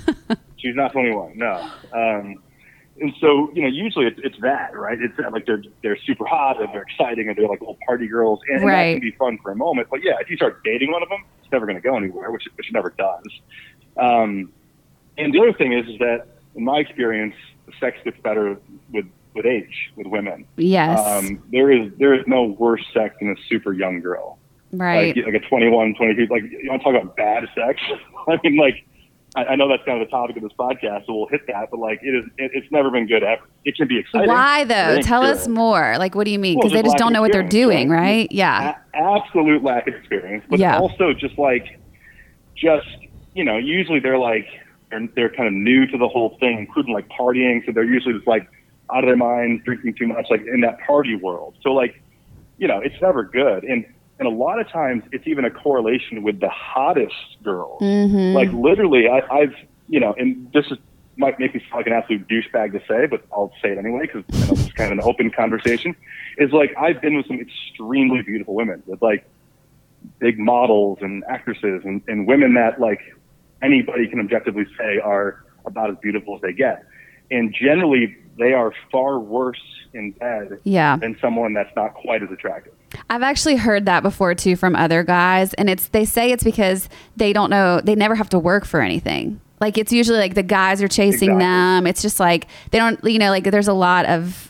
She's not twenty-one. No. Um, and so, you know, usually it's, it's that, right? It's that, like, they're they're super hot and they're exciting and they're like little party girls, and, right. and that can be fun for a moment. But yeah, if you start dating one of them, it's never going to go anywhere, which which it never does. Um, and the other thing is, is that in my experience, the sex gets better with with age, with women. Yes. Um, there is there is no worse sex than a super young girl. Right. Like, like a twenty-one, twenty-two, like, you want to talk about bad sex? I mean, like, I, I know that's kind of the topic of this podcast, so we'll hit that, but like, it is, it, it's never been good ever. It can be exciting. Why though? Tell us good. more. Like, what do you mean? Well, Because they just don't know what they're doing, right? right? Yeah. A- absolute lack of experience, but yeah. also just like, just, you know, usually they're like, they're, they're kind of new to the whole thing, including like partying. So they're usually just like out of their minds, drinking too much, like in that party world. So like, you know, it's never good. And, and a lot of times it's even a correlation with the hottest girls. Mm-hmm. Like literally I, I've, you know, and this is, might make me sound like an absolute douchebag to say, but I'll say it anyway because you know, it's kind of an open conversation. Is like I've been with some extremely beautiful women with like big models and actresses and, and women that like anybody can objectively say are about as beautiful as they get. And generally they are far worse in bed yeah. than someone that's not quite as attractive. I've actually heard that before too from other guys, and it's they say it's because they don't know, they never have to work for anything. Like it's usually like the guys are chasing exactly. them. It's just like they don't, you know, like there's a lot of,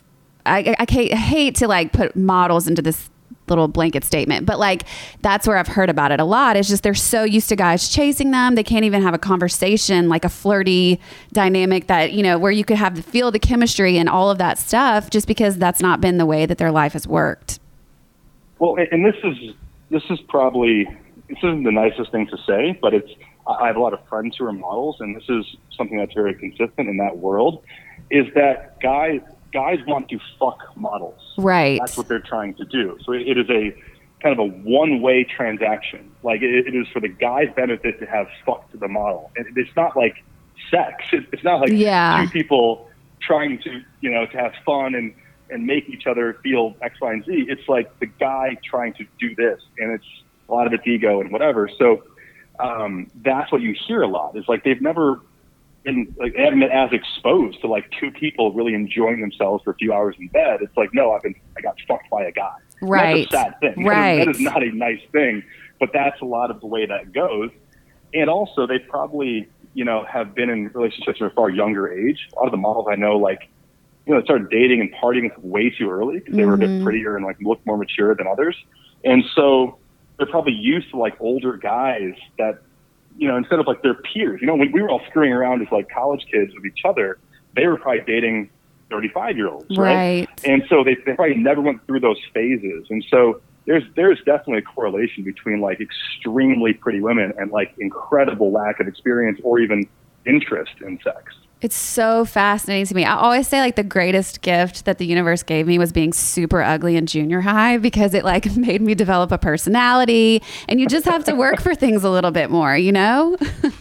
I, I hate to like put models into this little blanket statement, but like that's where I've heard about it a lot. It's just they're so used to guys chasing them, they can't even have a conversation, like a flirty dynamic that, you know, where you could have the feel the chemistry and all of that stuff, just because that's not been the way that their life has worked. Well, and this is this is probably this isn't the nicest thing to say, but it's I have a lot of friends who are models, and this is something that's very consistent in that world, is that guys guys want to fuck models. Right. That's what they're trying to do. So it, it is a kind of a one-way transaction. Like it, it is for the guy's benefit to have fucked the model. And it's not like sex. It, it's not like yeah. two people trying to, you know, to have fun and, and make each other feel X, Y, and Z. It's like the guy trying to do this, and it's a lot of it's ego and whatever. So um, that's what you hear a lot. Is like they've never been like they haven't been as exposed to like two people really enjoying themselves for a few hours in bed. It's like, no, I've been I got fucked by a guy. Right. That's a sad thing. Right. That is, that is not a nice thing, but that's a lot of the way that goes. And also they probably, you know, have been in relationships at a far younger age. A lot of the models I know, like, you know, started dating and partying way too early because they mm-hmm. were a bit prettier and like looked more mature than others. And so they're probably used to like older guys that, you know, instead of like their peers, you know, when we were all screwing around as like college kids with each other, they were probably dating thirty-five year olds. Right. right. And so they, they probably never went through those phases. And so there's, there's definitely a correlation between like extremely pretty women and like incredible lack of experience or even interest in sex. It's so fascinating to me. I always say like the greatest gift that the universe gave me was being super ugly in junior high, because it like made me develop a personality, and you just have to work for things a little bit more, you know?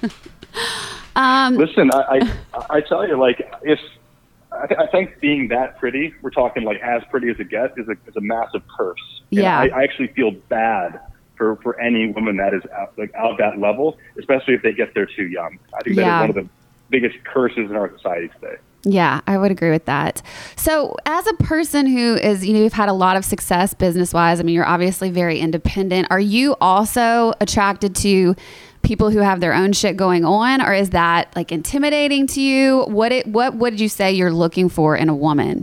um, Listen, I, I, I tell you, like if I, th- I think being that pretty, we're talking like as pretty as it gets, is a, is a massive curse. And yeah. I, I actually feel bad for, for any woman that is out, like out that level, especially if they get there too young. I think that yeah. is one of the biggest curses in our society today. Yeah, I would agree with that. So as a person who is, you know, you've had a lot of success business-wise, I mean, you're obviously very independent. Are you also attracted to people who have their own shit going on, or is that like intimidating to you? What it, what would you say you're looking for in a woman?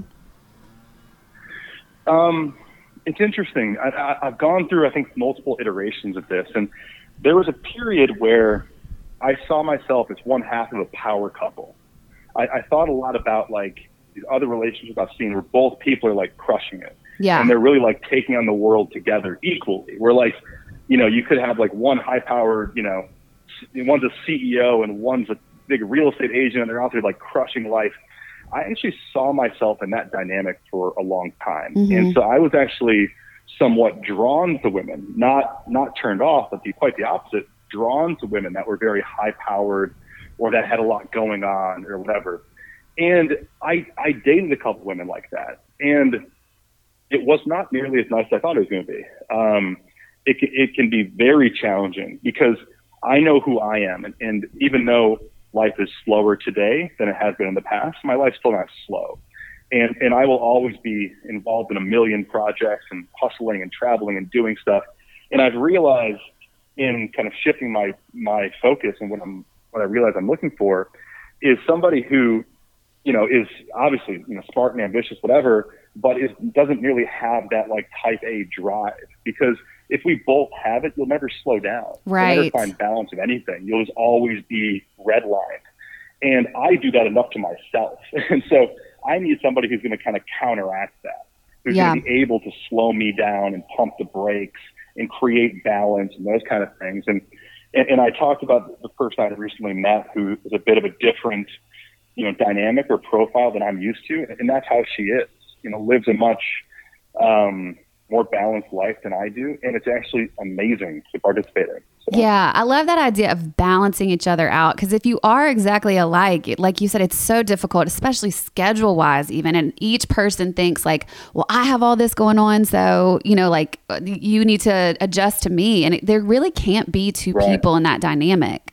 Um, it's interesting. I, I, I've gone through, I think, multiple iterations of this, and there was a period where I saw myself as one half of a power couple. I, I thought a lot about like these other relationships I've seen where both people are like crushing it. Yeah. And they're really like taking on the world together equally. Where like, you know, you could have like one high powered, you know, one's a C E O and one's a big real estate agent, and they're out there like crushing life. I actually saw myself in that dynamic for a long time. Mm-hmm. And so I was actually somewhat drawn to women, not, not turned off, but the, quite the opposite. Drawn to women that were very high powered or that had a lot going on or whatever. And I, I dated a couple women like that. And it was not nearly as nice as I thought it was going to be. Um, it, it can be very challenging because I know who I am. And, and even though life is slower today than it has been in the past, my life's still not slow. And, and I will always be involved in a million projects and hustling and traveling and doing stuff. And I've realized in kind of shifting my, my focus and what I'm, what I realize I'm looking for is somebody who, you know, is obviously, you know, smart and ambitious, whatever, but is, doesn't really have that like type A drive. Because if we both have it, you'll never slow down. Right. You'll never find balance of anything. You'll just always be redlined. And I do that enough to myself. And so I need somebody who's going to kind of counteract that, who's yeah. going to be able to slow me down and pump the brakes and create balance and those kind of things. And, and, and I talked about the person I recently met who is a bit of a different, you know, dynamic or profile than I'm used to. And that's how she is, you know, lives a much um, more balanced life than I do. And it's actually amazing to participate in. So. Yeah, I love that idea of balancing each other out, because if you are exactly alike, like you said, it's so difficult, especially schedule wise even. And each person thinks like, well, I have all this going on, so, you know, like you need to adjust to me. And it, there really can't be two right. people in that dynamic.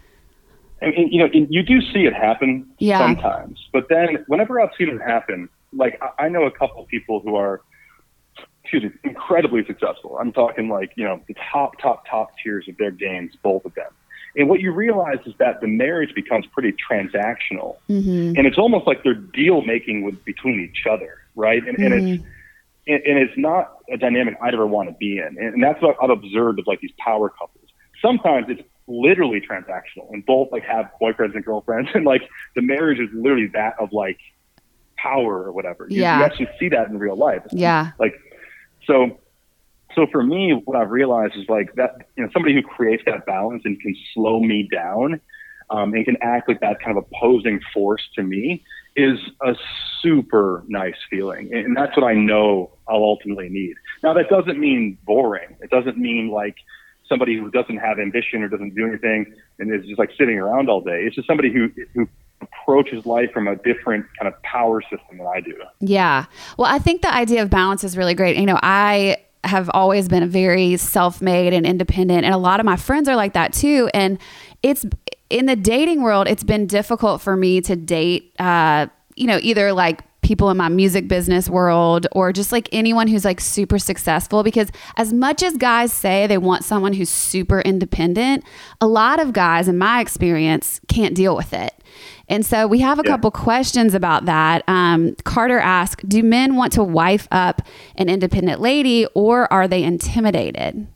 And, and you know, and you do see it happen yeah. sometimes. But then whenever I've seen it happen, like I, I know a couple of people who are excuse me, incredibly successful. I'm talking like, you know, the top, top, top tiers of their games, both of them. And what you realize is that the marriage becomes pretty transactional. Mm-hmm. And it's almost like they're deal making with between each other. right? And, mm-hmm. and it's and, and it's not a dynamic I'd ever want to be in. And, and that's what I've observed of like these power couples. Sometimes it's literally transactional, and both like have boyfriends and girlfriends, and like the marriage is literally that of like power or whatever. You, yeah. you actually see that in real life. Yeah. Like so. So for me, what I've realized is like that, you know, somebody who creates that balance and can slow me down um, and can act like that kind of opposing force to me is a super nice feeling. And that's what I know I'll ultimately need. Now, that doesn't mean boring. It doesn't mean like somebody who doesn't have ambition or doesn't do anything and is just like sitting around all day. It's just somebody who, who approaches life from a different kind of power system than I do. Yeah. Well, I think the idea of balance is really great. You know, I have always been a very self-made and independent, and a lot of my friends are like that too. And it's in the dating world, it's been difficult for me to date, uh, you know, either like people in my music business world or just like anyone who's like super successful, because as much as guys say they want someone who's super independent, a lot of guys in my experience can't deal with it. And so we have a yeah. couple questions about that. Um, Carter asked, do men want to wife up an independent lady, or are they intimidated?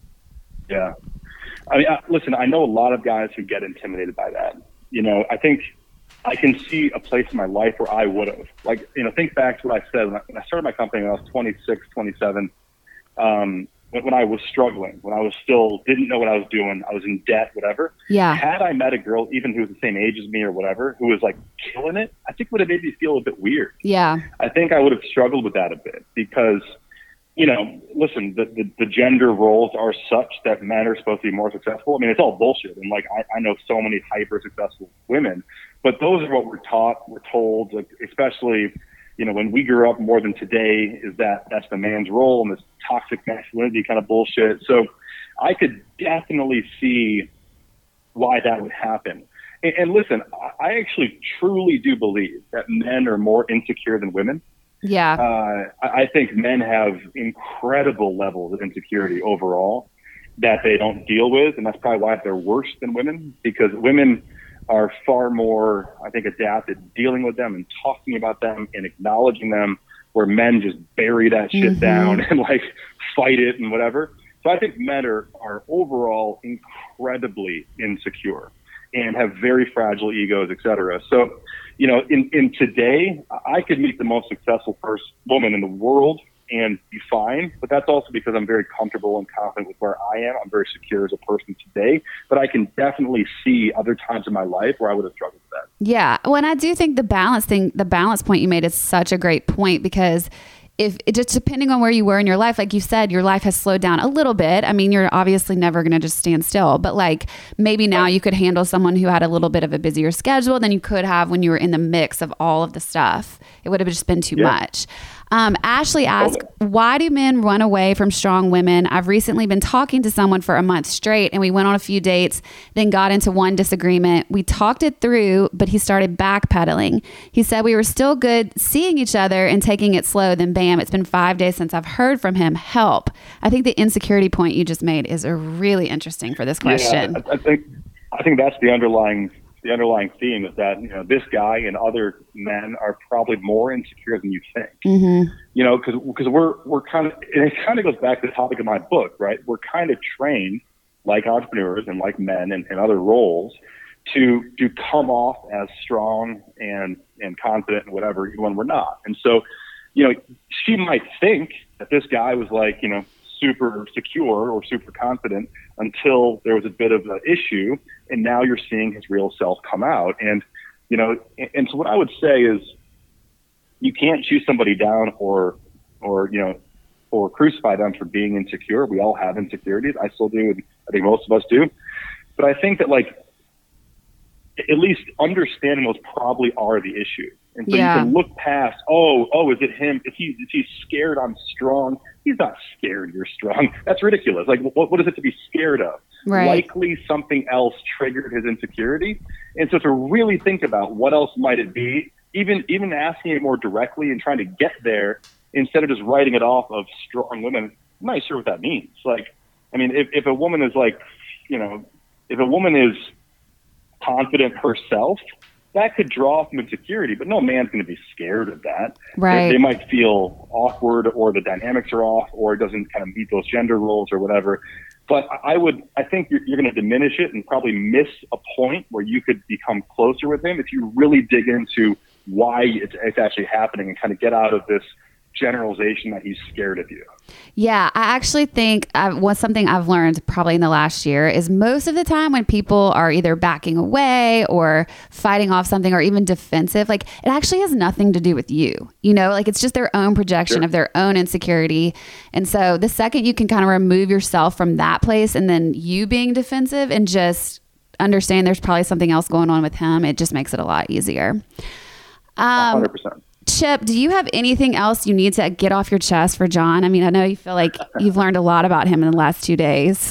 Yeah. I mean, I, listen, I know a lot of guys who get intimidated by that. You know, I think I can see a place in my life where I would have. Like, you know, think back to what I said when I, when I started my company when I was twenty-six, twenty-seven. Um, when, when I was struggling, when I was still didn't know what I was doing, I was in debt, whatever. Yeah. Had I met a girl, even who was the same age as me or whatever, who was like killing it, I think it would have made me feel a bit weird. Yeah. I think I would have struggled with that a bit because, you know, listen, the, the, the gender roles are such that men are supposed to be more successful. I mean, it's all bullshit. And like, I, I know so many hyper successful women, but those are what we're taught, we're told, like, especially, you know, when we grew up more than today, is that that's the man's role and this toxic masculinity kind of bullshit. So I could definitely see why that would happen. And, and listen, I actually truly do believe that men are more insecure than women. Yeah. Uh, I think men have incredible levels of insecurity overall that they don't deal with. And that's probably why they're worse than women, because women are far more, I think, adapted dealing with them and talking about them and acknowledging them, where men just bury that shit mm-hmm. down and like fight it and whatever. So I think men are, are overall incredibly insecure and have very fragile egos, et cetera. So, you know, in, in today, I could meet the most successful first woman in the world and be fine, but that's also because I'm very comfortable and confident with where I am. I'm very secure as a person today, but I can definitely see other times in my life where I would have struggled with that. Yeah. Well, and I do think the balance thing, the balance point you made is such a great point, because if it just depending on where you were in your life, like you said, your life has slowed down a little bit. I mean, you're obviously never going to just stand still, but like maybe now you could handle someone who had a little bit of a busier schedule than you could have when you were in the mix of all of the stuff. It would have just been too yeah. much. Um, Ashley asked, why do men run away from strong women? I've recently been talking to someone for a month straight, and we went on a few dates, then got into one disagreement. We talked it through, but he started backpedaling. He said we were still good seeing each other and taking it slow. Then bam, it's been five days since I've heard from him. Help. I think the insecurity point you just made is a really interesting for this question. Yeah, I, I think, I think that's the underlying The underlying theme is that, you know, this guy and other men are probably more insecure than you think. Mm-hmm. You know, because because we're we're kind of, and it kind of goes back to the topic of my book, right? We're kind of trained, like entrepreneurs and like men and, and other roles, to to come off as strong and and confident and whatever, even when we're not. And so, you know, she might think that this guy was like, you know, super secure or super confident until there was a bit of an issue, and now you're seeing his real self come out. And, you know, and, and so what I would say is you can't shoot somebody down or, or, you know, or crucify them for being insecure. We all have insecurities. I still do, and I think most of us do. But I think that, like, at least understanding those probably are the issue. And so yeah. you can look past, oh, oh, is it him? Is he, is he scared I'm strong? He's not scared you're strong. That's ridiculous. Like, what, what is it to be scared of? Right. Likely something else triggered his insecurity. And so to really think about what else might it be, even even asking it more directly and trying to get there instead of just writing it off of strong women, I'm not sure what that means. Like, I mean, if, if a woman is like, you know, if a woman is confident herself, that could draw from insecurity, but no man's going to be scared of that. Right. They, they might feel awkward, or the dynamics are off, or it doesn't kind of meet those gender roles or whatever. But I would, I think you're, you're going to diminish it and probably miss a point where you could become closer with him if you really dig into why it's, it's actually happening and kind of get out of this generalization that he's scared of you. Yeah, I actually think uh, what's something I've learned probably in the last year is most of the time when people are either backing away or fighting off something or even defensive, like it actually has nothing to do with you. You know, like it's just their own projection Sure. of their own insecurity. And so the second you can kind of remove yourself from that place and then you being defensive and just understand there's probably something else going on with him, it just makes it a lot easier. Um, one hundred percent. Chip, do you have anything else you need to get off your chest for John? I mean, I know you feel like you've learned a lot about him in the last two days.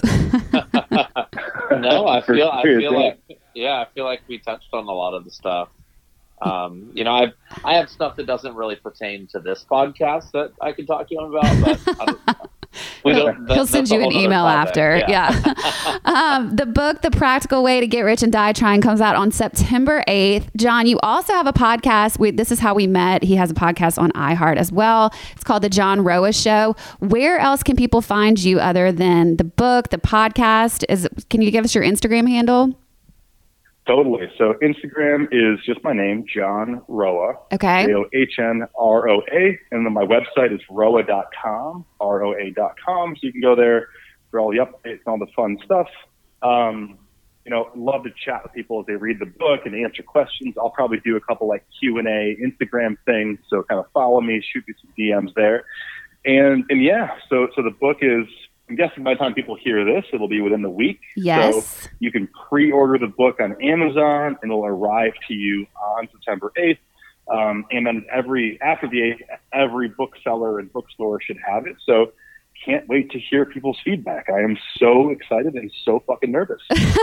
No, I feel, I feel like, yeah, I feel like we touched on a lot of the stuff. Um, you know, I've, I have stuff that doesn't really pertain to this podcast that I can talk to him about, but I don't, we don't, that, He'll send you an email after. Yeah. yeah. um, the book, The Practical Way to Get Rich and Die Trying, comes out on September eighth. John, you also have a podcast. We, this is how we met. He has a podcast on iHeart as well. It's called The John Roa Show. Where else can people find you other than the book, the podcast? Is Can you give us your Instagram handle? Totally. So Instagram is just my name, John Roa. Okay. R O H N R O A. And then my website is roa dot com, R O A dot com. So you can go there for all the updates and all the fun stuff. Um, you know, love to chat with people as they read the book and answer questions. I'll probably do a couple like Q and A Instagram things. So kind of follow me, shoot me some D Ms there. And, and yeah, so, so the book is, I'm guessing by the time people hear this, it'll be within the week. Yes. So you can pre-order the book on Amazon, and it'll arrive to you on September eighth. Um, and then every after the eighth, every bookseller and bookstore should have it. So can't wait to hear people's feedback. I am so excited and so fucking nervous.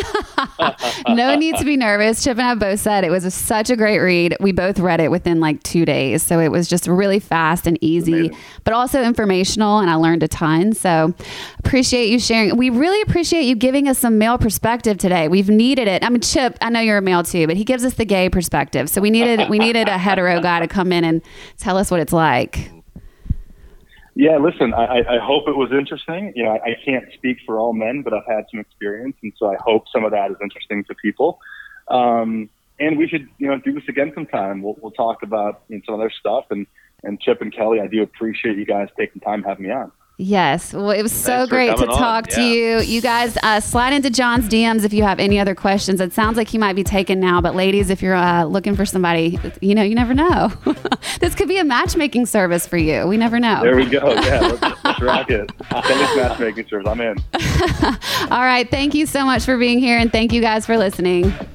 No need to be nervous. Chip and I both said it was a, such a great read. We both read it within like two days. So it was just really fast and easy, Amazing. But also informational. And I learned a ton. So appreciate you sharing. We really appreciate you giving us some male perspective today. We've needed it. I mean, Chip, I know you're a male too, but he gives us the gay perspective. So we needed, we needed a hetero guy to come in and tell us what it's like. Yeah, listen, I, I hope it was interesting. You know, I, I can't speak for all men, but I've had some experience, and so I hope some of that is interesting to people. Um, and we should, you know, do this again sometime. We'll, we'll talk about you know, some other stuff. And, and Chip and Kelly, I do appreciate you guys taking time having me on. Yes. Well, it was so Thanks for great to coming on. talk to Yeah. you. You guys uh, slide into John's D Ms if you have any other questions. It sounds like he might be taken now, but ladies, if you're uh, looking for somebody, you know, you never know. This could be a matchmaking service for you. We never know. There we go. Yeah, let's, let's rock it. Kelly's matchmaking service. I'm in. All right. Thank you so much for being here, and thank you guys for listening.